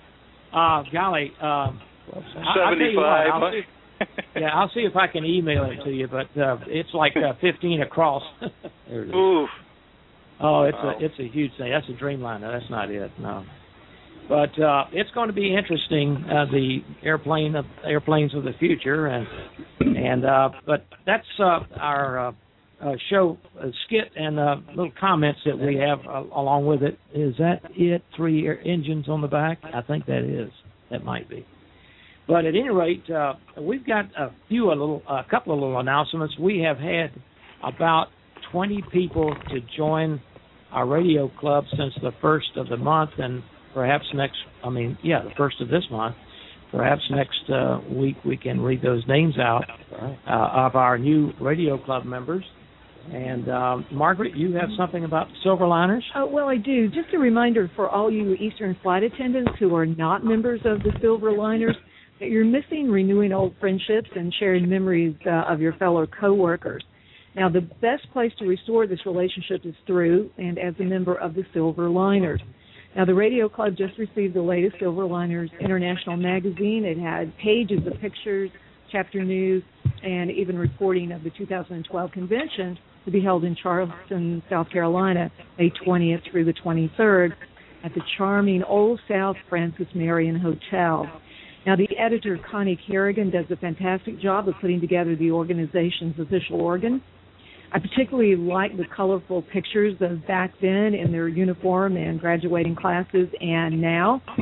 Uh, golly, uh, seventy-five. I'll see, yeah, I'll see if I can email it to you, but uh, it's like uh, fifteen across. There it is. Ooh. Oh, it's wow. a it's a huge thing. That's a Dreamliner. That's not it. No. But uh, it's going to be interesting, uh, the airplane of, airplanes of the future, and and uh, but that's uh, our uh, uh, show uh, skit and uh, little comments that we have uh, along with it. Is that it? Three air engines on the back? I think that is. That might be. But at any rate, uh, we've got a few, a little, a couple of little announcements. We have had about twenty people to join our radio club since the first of the month, and perhaps next, I mean, yeah, the first of this month. Perhaps next uh, week we can read those names out uh, of our new radio club members. And um, Margaret, you have something about Silverliners? Uh, well, I do. Just a reminder for all you Eastern flight attendants who are not members of the Silverliners that you're missing renewing old friendships and sharing memories uh, of your fellow coworkers. Now, the best place to restore this relationship is through and as a member of the Silverliners. Now, the Radio Club just received the latest Silverliners International magazine. It had pages of pictures, chapter news, and even reporting of the two thousand twelve convention to be held in Charleston, South Carolina, May twentieth through the twenty-third at the charming Old South Francis Marion Hotel. Now, the editor, Connie Kerrigan, does a fantastic job of putting together the organization's official organ. I particularly like the colorful pictures of back then in their uniform and graduating classes and now.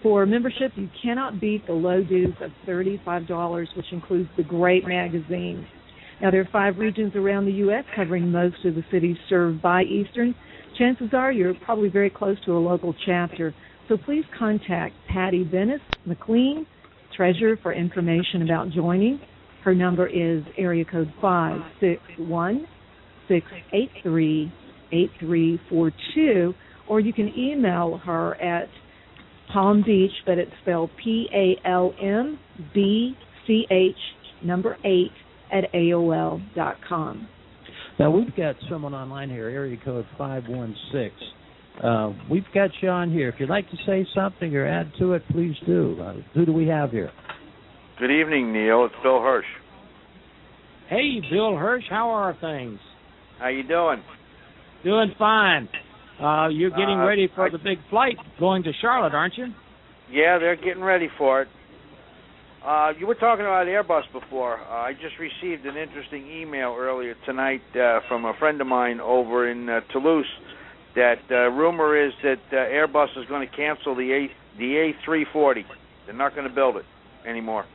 For membership, you cannot beat the low dues of thirty-five dollars, which includes the great magazine. Now, there are five regions around the U S covering most of the cities served by Eastern. Chances are you're probably very close to a local chapter. So please contact Patty Venice McLean, treasurer, for information about joining. Her number is area code five six one, six eight three, eight three four two, or you can email her at Palm Beach, but it's spelled P A L M B C H number eight at A O L dot com. Now, we've got someone online here, area code five one six. Uh, we've got you on here. If you'd like to say something or add to it, please do. Uh, who do we have here? Good evening, Neil. It's Bill Hirsch. Hey, Bill Hirsch. How are things? How you doing? Doing fine. Uh, you're getting uh, ready for I, the big flight going to Charlotte, aren't you? Yeah, they're getting ready for it. Uh, you were talking about Airbus before. Uh, I just received an interesting email earlier tonight uh, from a friend of mine over in uh, Toulouse that uh, rumor is that uh, Airbus is going to cancel the A the A three forty. They're not going to build it anymore.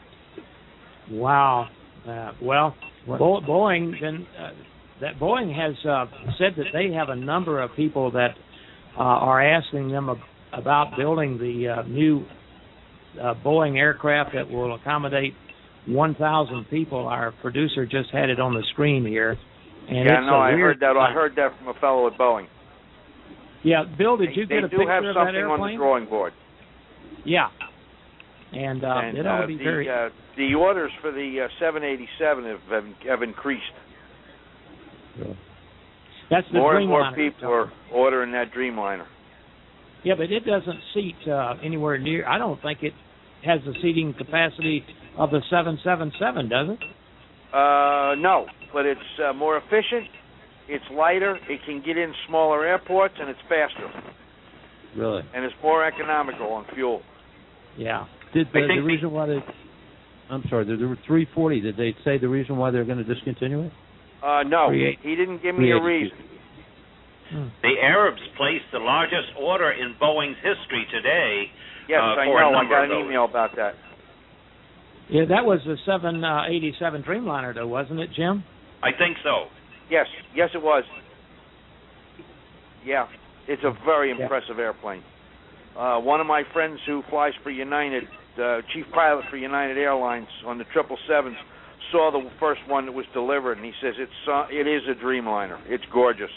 Wow. Uh, well, Bo- Boeing then uh, that Boeing has uh, said that they have a number of people that uh, are asking them ab- about building the uh, new uh, Boeing aircraft that will accommodate one thousand people. Our producer just had it on the screen here. And yeah, it's no, I weird heard that. I heard that from a fellow at Boeing. Yeah, Bill, did you they, get a they do picture have of something that airplane? on the drawing board. Yeah, and, uh, and it ought uh, to be the, very. Uh, the orders for the uh, seven eighty-seven have, have, have increased. That's the more and more Dreamliner. people are ordering that Dreamliner. Yeah, but it doesn't seat uh, anywhere near. I don't think it has the seating capacity of the seven seventy-seven, does it? Uh, no, but it's uh, more efficient. It's lighter. It can get in smaller airports, and it's faster. Really? And it's more economical on fuel. Yeah. Did the, the reason why they? I'm sorry. There were three forty. Did they say the reason why they're going to discontinue it? Uh, no, Create, he didn't give me a reason. Hmm. The Arabs placed the largest order in Boeing's history today. Yes, uh, I for know. a I number got of an those. email about that. Yeah, that was the seven eighty-seven Dreamliner, though, wasn't it, Jim? I think so. Yes, yes, it was. Yeah, it's a very impressive yeah. airplane. Uh, one of my friends who flies for United, uh, chief pilot for United Airlines on the triple sevens, saw the first one that was delivered, and he says it's uh, it is a Dreamliner. It's gorgeous.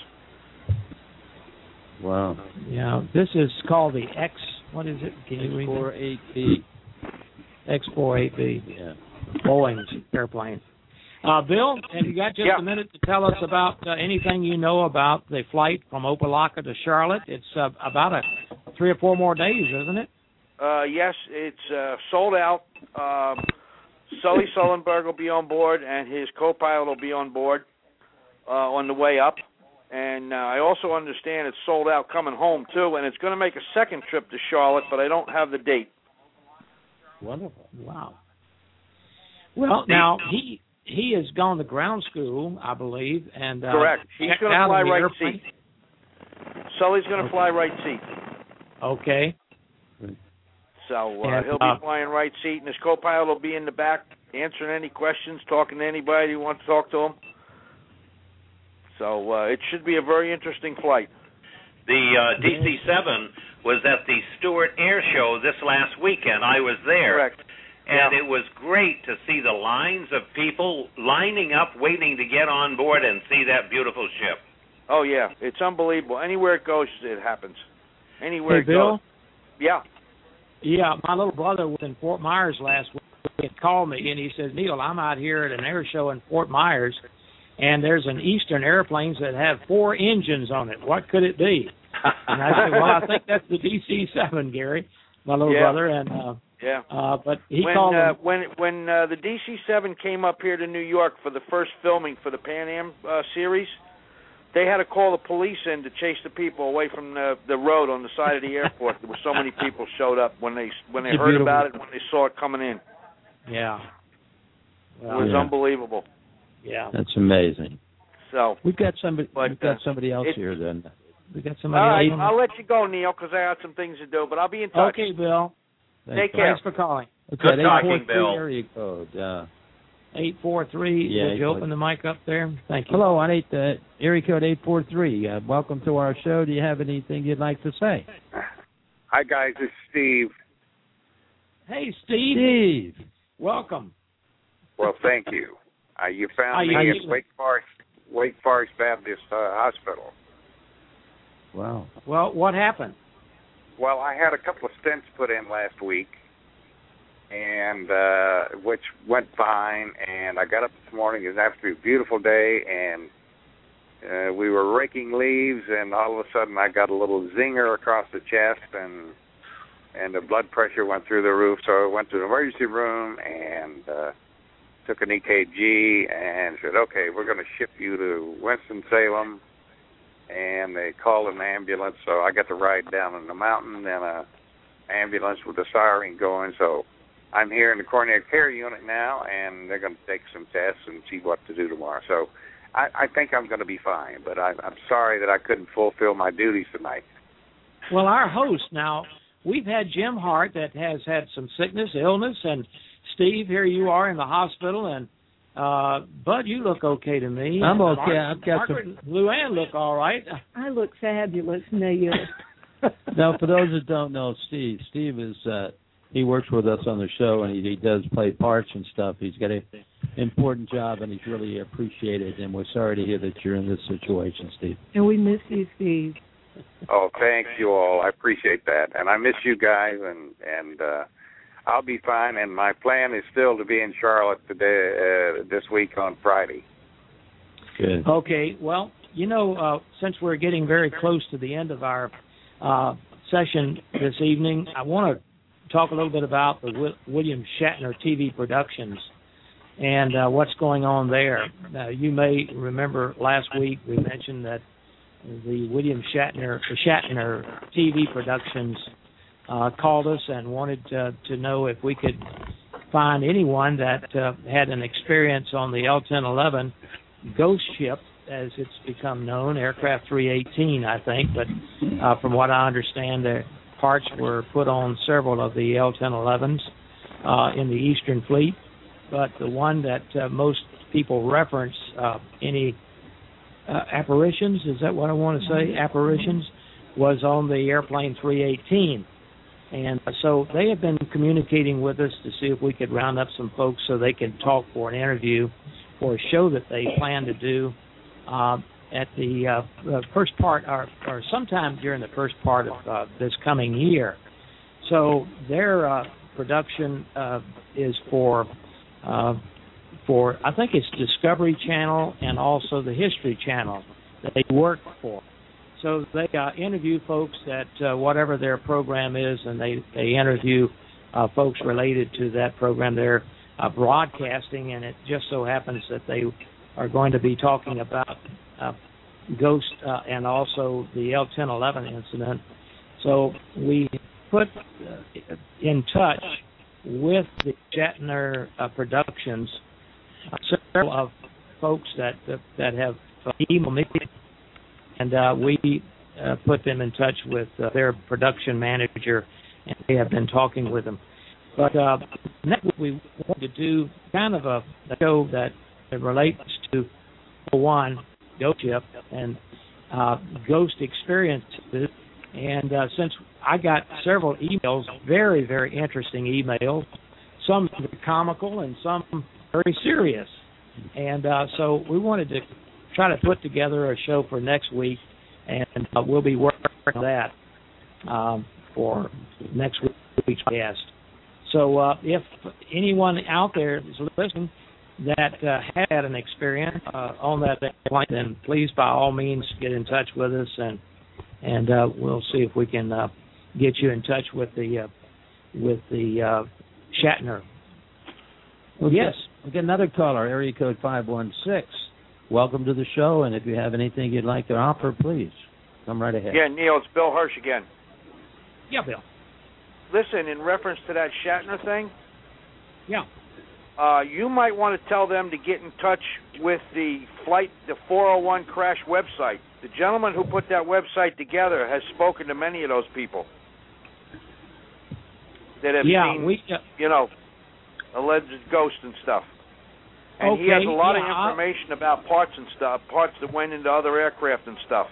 Wow. Yeah, this is called the X. What is it? Can you read X forty-eight B. X forty-eight B. Yeah. Boeing's airplane. Uh, Bill, have you got just yeah. a minute to tell us about uh, anything you know about the flight from Opelika to Charlotte? It's uh, about a three or four more days, isn't it? Uh, yes, it's uh, sold out. Um, Sully Sullenberg will be on board, and his co-pilot will be on board uh, on the way up. And uh, I also understand it's sold out coming home, too, and it's going to make a second trip to Charlotte, but I don't have the date. Wonderful. Wow. Well, now, he he has gone to ground school, I believe, and uh, correct. He's going to fly right airplane. seat. Sully's going to okay. fly right seat. Okay. So uh, and, he'll uh, be flying right seat, and his co-pilot will be in the back answering any questions, talking to anybody who wants to talk to him. So uh, it should be a very interesting flight. The uh, D C seven was at the Stewart Air Show this last weekend. I was there. Correct. And yeah. it was great to see the lines of people lining up, waiting to get on board and see that beautiful ship. Oh, yeah. It's unbelievable. Anywhere it goes, it happens. Anywhere hey, it Bill? goes. Yeah. Yeah, my little brother was in Fort Myers last week. He called me, and he says, Neil, I'm out here at an air show in Fort Myers, and there's an Eastern Airplanes that have four engines on it. What could it be? And I said, well, I think that's the D C seven, Gary, my little yeah. brother. And uh, yeah, uh, but he when, called uh, him. when when uh, the D C seven came up here to New York for the first filming for the Pan Am uh, series, they had to call the police in to chase the people away from the the road on the side of the airport. There were so many people showed up when they when they It's heard beautiful. about it, when they saw it coming in. Yeah, well, it was yeah. unbelievable. Yeah, that's amazing. So we've got somebody. but, we've got uh, somebody else it, here. Then We got somebody All right, else. I'll let you go, Neil, because I got some things to do, but I'll be in touch. Okay, Bill. Take care. Thanks for calling. Okay, Good talking, eight four three Bill. area code. Uh, eight four three. Yeah, Would you open the mic up there? Thank you. hello, on eight, uh, area code eight four three. Uh, welcome to our show. Do you have anything you'd like to say? Hi, guys. It's Steve. Hey, Steve. Steve. Welcome. Well, thank you. Uh, you found How me you in doing? Wake Forest, Wake Forest Baptist uh, Hospital. Wow. Well, what happened? Well, I had a couple of stents put in last week, and uh, which went fine. And I got up this morning. It was an absolutely beautiful day, and uh, we were raking leaves, and all of a sudden I got a little zinger across the chest, and and the blood pressure went through the roof. So I went to the emergency room and uh, took an E K G and said, okay, we're going to ship you to Winston-Salem. And they called an ambulance, so I got to ride down in the mountain and a ambulance with a siren going. So I'm here in the coronary care unit now, and they're going to take some tests and see what to do tomorrow. So I, I think I'm going to be fine, but I, I'm sorry that I couldn't fulfill my duties tonight. Well, our host now, we've had Jim Hart that has had some sickness, illness, and Steve, here you are in the hospital, and uh, Bud, you look okay to me. I'm And okay. Mark, I've got Margaret some. and Luann look all right. I look fabulous, Neil. Now, for those that don't know Steve, Steve is uh, he works with us on the show, and he, he does play parts and stuff. He's got an important job, and he's really appreciated. And we're sorry to hear that you're in this situation, Steve. And we miss you, Steve. Oh, thanks you all. I appreciate that, and I miss you guys, and and uh, I'll be fine. And my plan is still to be in Charlotte today, uh, this week on Friday. Good. Okay, well, you know, uh, since we're getting very close to the end of our uh, session this evening, I want to talk a little bit about the Wi- William Shatner T V Productions and uh, what's going on there. Uh, you may remember last week we mentioned that the William Shatner the Shatner T V Productions uh, called us and wanted uh, to know if we could find anyone that uh, had an experience on the L ten eleven Ghost Ship, as it's become known, Aircraft three eighteen, I think, but uh, from what I understand, the parts were put on several of the L ten elevens uh, in the Eastern Fleet, but the one that uh, most people reference, uh, any uh, apparitions, is that what I want to say, apparitions, was on the airplane three eighteen. And so they have been communicating with us to see if we could round up some folks so they can talk for an interview for a show that they plan to do uh, at the uh, uh, first part, or, or sometime during the first part of uh, this coming year. So their uh, production uh, is for, uh, for I think it's Discovery Channel and also the History Channel that they work for. So they uh, interview folks that uh, whatever their program is, and they, they interview uh, folks related to that program. They're uh, broadcasting, and it just so happens that they are going to be talking about uh, Ghost uh, and also the L ten eleven incident. So we put uh, in touch with the Shatner uh, Productions uh, several of folks that uh, that have uh, emailed me. And uh, we uh, put them in touch with uh, their production manager, and they have been talking with them. But uh, next week we want to do kind of a, a show that relates to, for one, Ghost Ship and uh, ghost experiences. And uh, since I got several emails, very, very interesting emails, some comical and some very serious. And uh, so we wanted to try to put together a show for next week, and uh, we'll be working on that um, for next week's guest. So uh, if anyone out there is listening that uh, had an experience uh, on that airplane, then please, by all means, get in touch with us, and and uh, we'll see if we can uh, get you in touch with the uh, with the uh, Shatner. Well, yes, we get another caller, area code five one six. Welcome to the show, and if you have anything you'd like to offer, please come right ahead. Yeah, Neil, it's Bill Hirsch again. Yeah, Bill. Listen, in reference to that Shatner thing, yeah, uh, you might want to tell them to get in touch with the flight, the four oh one crash website. The gentleman who put that website together has spoken to many of those people that have yeah, seen, we, uh, you know, alleged ghosts and stuff. And okay, he has a lot yeah, of information I'll... about parts and stuff, parts that went into other aircraft and stuff.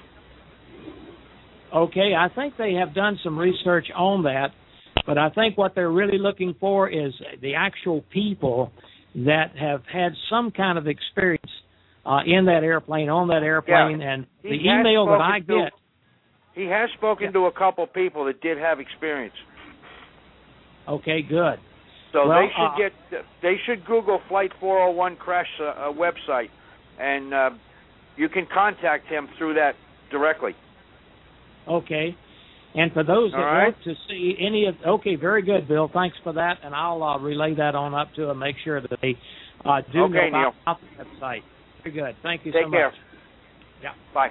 Okay, I think they have done some research on that, but I think what they're really looking for is the actual people that have had some kind of experience uh, in that airplane, on that airplane, yeah. and he the email that I to, get. He has spoken yeah. to a couple people that did have experience. Okay, good. So well, they should uh, get they should Google Flight four oh one crash uh, uh, website, and uh, you can contact him through that directly. Okay. And for those that right. want to see any of, okay, very good, Bill. Thanks for that, and I'll uh, relay that on up to them. Make sure that they uh, do okay, know about, Neil. about the website. Very good. Thank you Take so care. much. Yeah. Bye.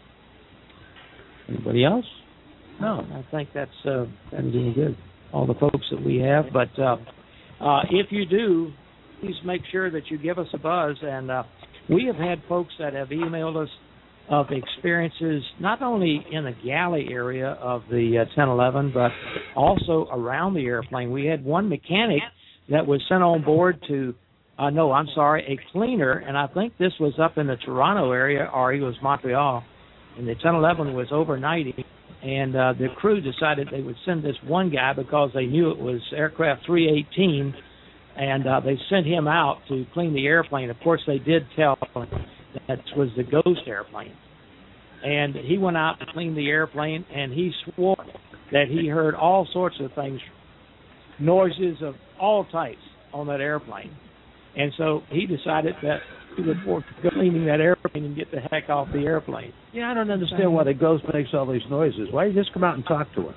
Anybody else? No, I think that's uh, that's doing good. All the folks that we have, but uh, uh, if you do, please make sure that you give us a buzz. And uh, we have had folks that have emailed us of experiences not only in the galley area of the uh, ten eleven, but also around the airplane. We had one mechanic that was sent on board to, uh, no, I'm sorry, a cleaner, and I think this was up in the Toronto area, or he was Montreal, and the ten eleven was overnighting, and uh, the crew decided they would send this one guy because they knew it was aircraft three eighteen, and uh, they sent him out to clean the airplane. Of course, they did tell that was the ghost airplane. And he went out to clean the airplane, and he swore that he heard all sorts of things, noises of all types on that airplane. And so he decided that he would force go cleaning that airplane and get the heck off the airplane. Yeah, I don't understand why the ghost makes all these noises. Why don't you just come out and talk to us?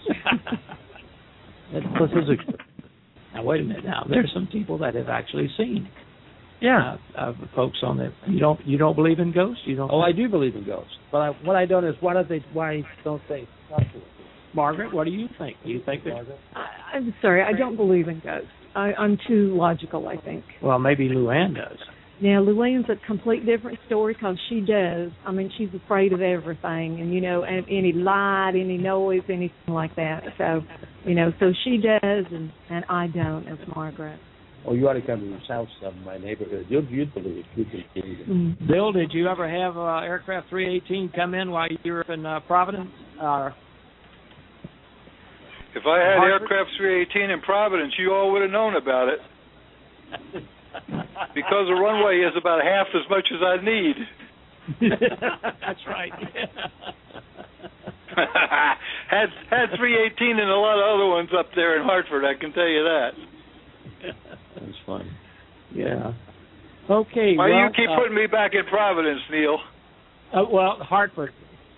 That's his experience. Now, wait a minute. Now, there's some people that have actually seen Yeah, uh, uh, folks on there. You don't you don't believe in ghosts? You don't? Oh, I do believe in ghosts. But I, what I don't is why don't they why don't they talk to us? Margaret, what do you think? Do you think that? I, I'm sorry, I don't believe in ghosts. I, I'm too logical, I think. Well, maybe Luann does. Now, Luann's a complete different story because she does. I mean, she's afraid of everything, and you know, and any light, any noise, anything like that. So, you know, so she does, and and I don't, as Margaret. Oh, you ought to come to the south side of my neighborhood. You'd, you'd believe you could believe it. Mm. Bill, did you ever have uh, aircraft three eighteen come in while you were in uh, Providence? Uh, if I had Hartford? aircraft three eighteen in Providence, you all would have known about it. Because the runway is about half as much as I need. That's right. had had three eighteen and a lot of other ones up there in Hartford, I can tell you that. That's funny. Yeah. Okay. Why well, do you keep uh, putting me back in Providence, Neil? Uh, well, Hartford.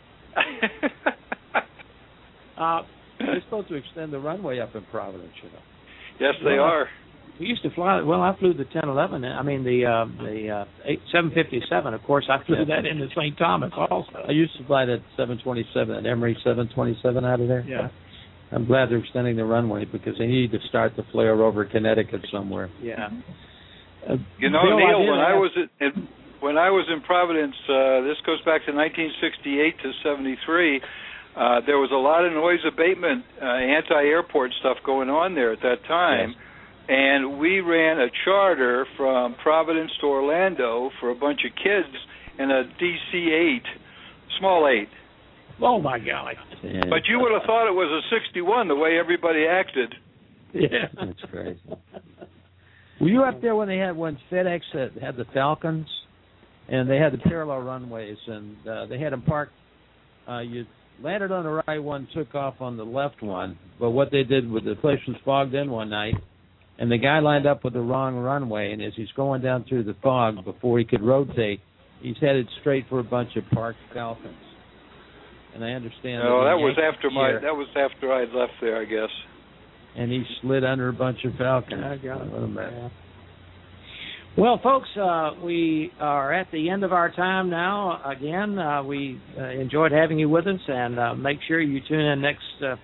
uh, they're supposed to extend the runway up in Providence, you know. Yes, they well, are. We used to fly. Well, I flew the ten eleven. I mean the uh, the uh, eight, seven fifty-seven. Of course, I flew Yeah. that into Saint Thomas also. I used to fly that seven twenty-seven, that Emory seven twenty-seven out of there. Yeah. I'm glad they're extending the runway because they need to start the flare over Connecticut somewhere. Yeah. Uh, You know, Bill, Neil, I when I have... was in, when I was in Providence, uh, this goes back to nineteen sixty-eight to seventy-three. Uh, there was a lot of noise abatement, uh, anti-airport stuff going on there at that time. Yes. And we ran a charter from Providence to Orlando for a bunch of kids in a D C eight, small eight. Oh, my golly. Yeah. But you would have thought it was a sixty-one the way everybody acted. Yeah. That's crazy. Were you up there when they had when FedEx had, had the Falcons, and they had the parallel runways, and uh, they had them parked? Uh, you landed on the right one, took off on the left one, but what they did was the place was fogged in one night, and the guy lined up with the wrong runway, and as he's going down through the fog, before he could rotate, he's headed straight for a bunch of parked Falcons. And I understand. No, that, that was after my. here, That was after I had left there, I guess. And he slid under a bunch of Falcons. I got it. What a mess. Yeah. Well, folks, uh, we are at the end of our time now. Again, uh, we uh, enjoyed having you with us, and uh, make sure you tune in next uh,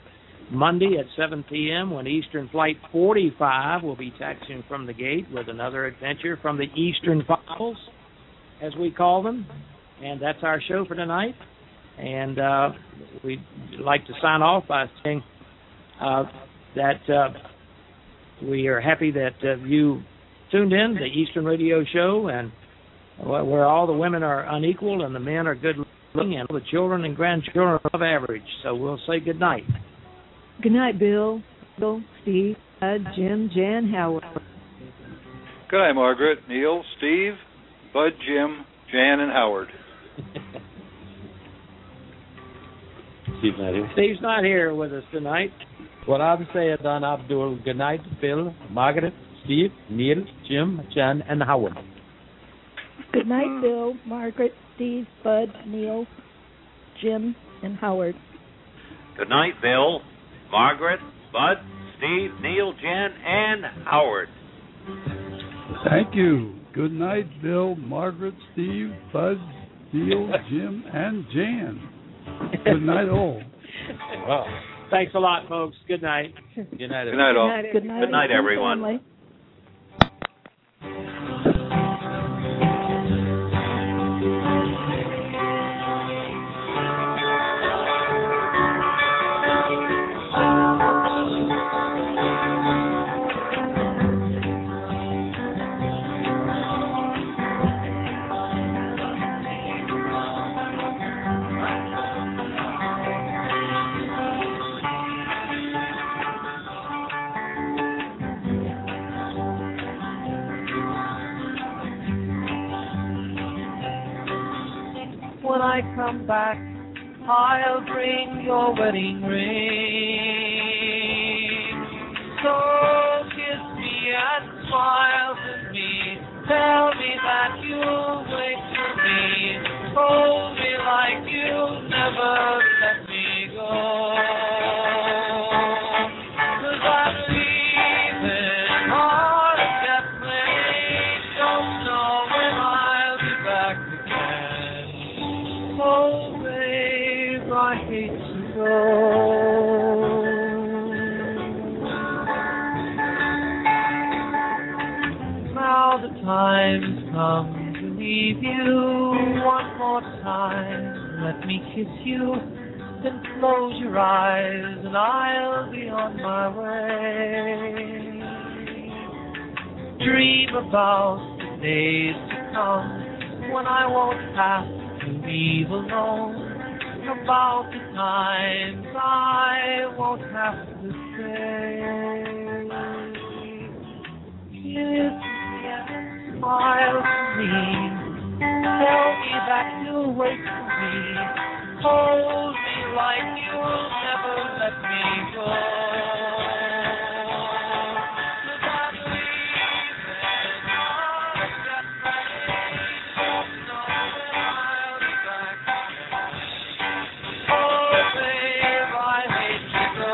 Monday at seven p.m. when Eastern Flight forty-five will be taxiing from the gate with another adventure from the Eastern Files, as we call them. And that's our show for tonight. And uh, we'd like to sign off by saying uh, that uh, we are happy that uh, you tuned in to the Eastern Radio Show, and where all the women are unequal and the men are good looking and the children and grandchildren are above average. So we'll say good night. Good night, Bill, Bill, Steve, Bud, Jim, Jan, Howard. Good night, Margaret, Neil, Steve, Bud, Jim, Jan, and Howard. Steve's not here. Steve's not here with us tonight. Well, I'm Don Abdul. Good night, Bill, Margaret, Steve, Neil, Jim, Jan, and Howard. Good night, Bill, Margaret, Steve, Bud, Neil, Jim, and Howard. Good night, Bill, Margaret, Bud, Steve, Neil, Jan, and Howard. Thank you. Good night, Bill, Margaret, Steve, Bud, Neil, Jim, and Jan. Good night, all. Well, thanks a lot, folks. Good night. Good night, Good night, all. Good night, Good night, everyone. Family. When I come back, I'll bring your wedding ring. So kiss me and smile to me. Tell me that you'll wait for me. Hold me like you'll never let me go. 'Cause I'm leaving on a jet plane. Don't know when I'll be back again. Oh, babe, I hate to go. Now the time's come to leave you one more time. Let me kiss you, then close your eyes, and I'll be on my way. Dream about the days to come when I won't have to leave alone, about the times I won't have to stay. Kiss me and smile to me. Tell me that you'll wait for me. Hold me like you'll never let me go. 'Cause I'm leaving on a jet plane. Don't know when I'll be back again. Oh, babe, I hate to go.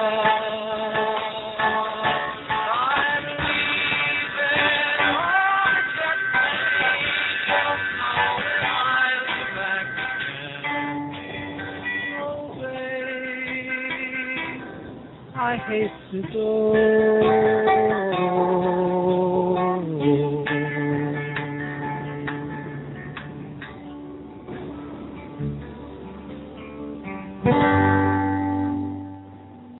I'm leaving on a jet plane. Don't know when I'll be back again. Oh, babe, I hate to go.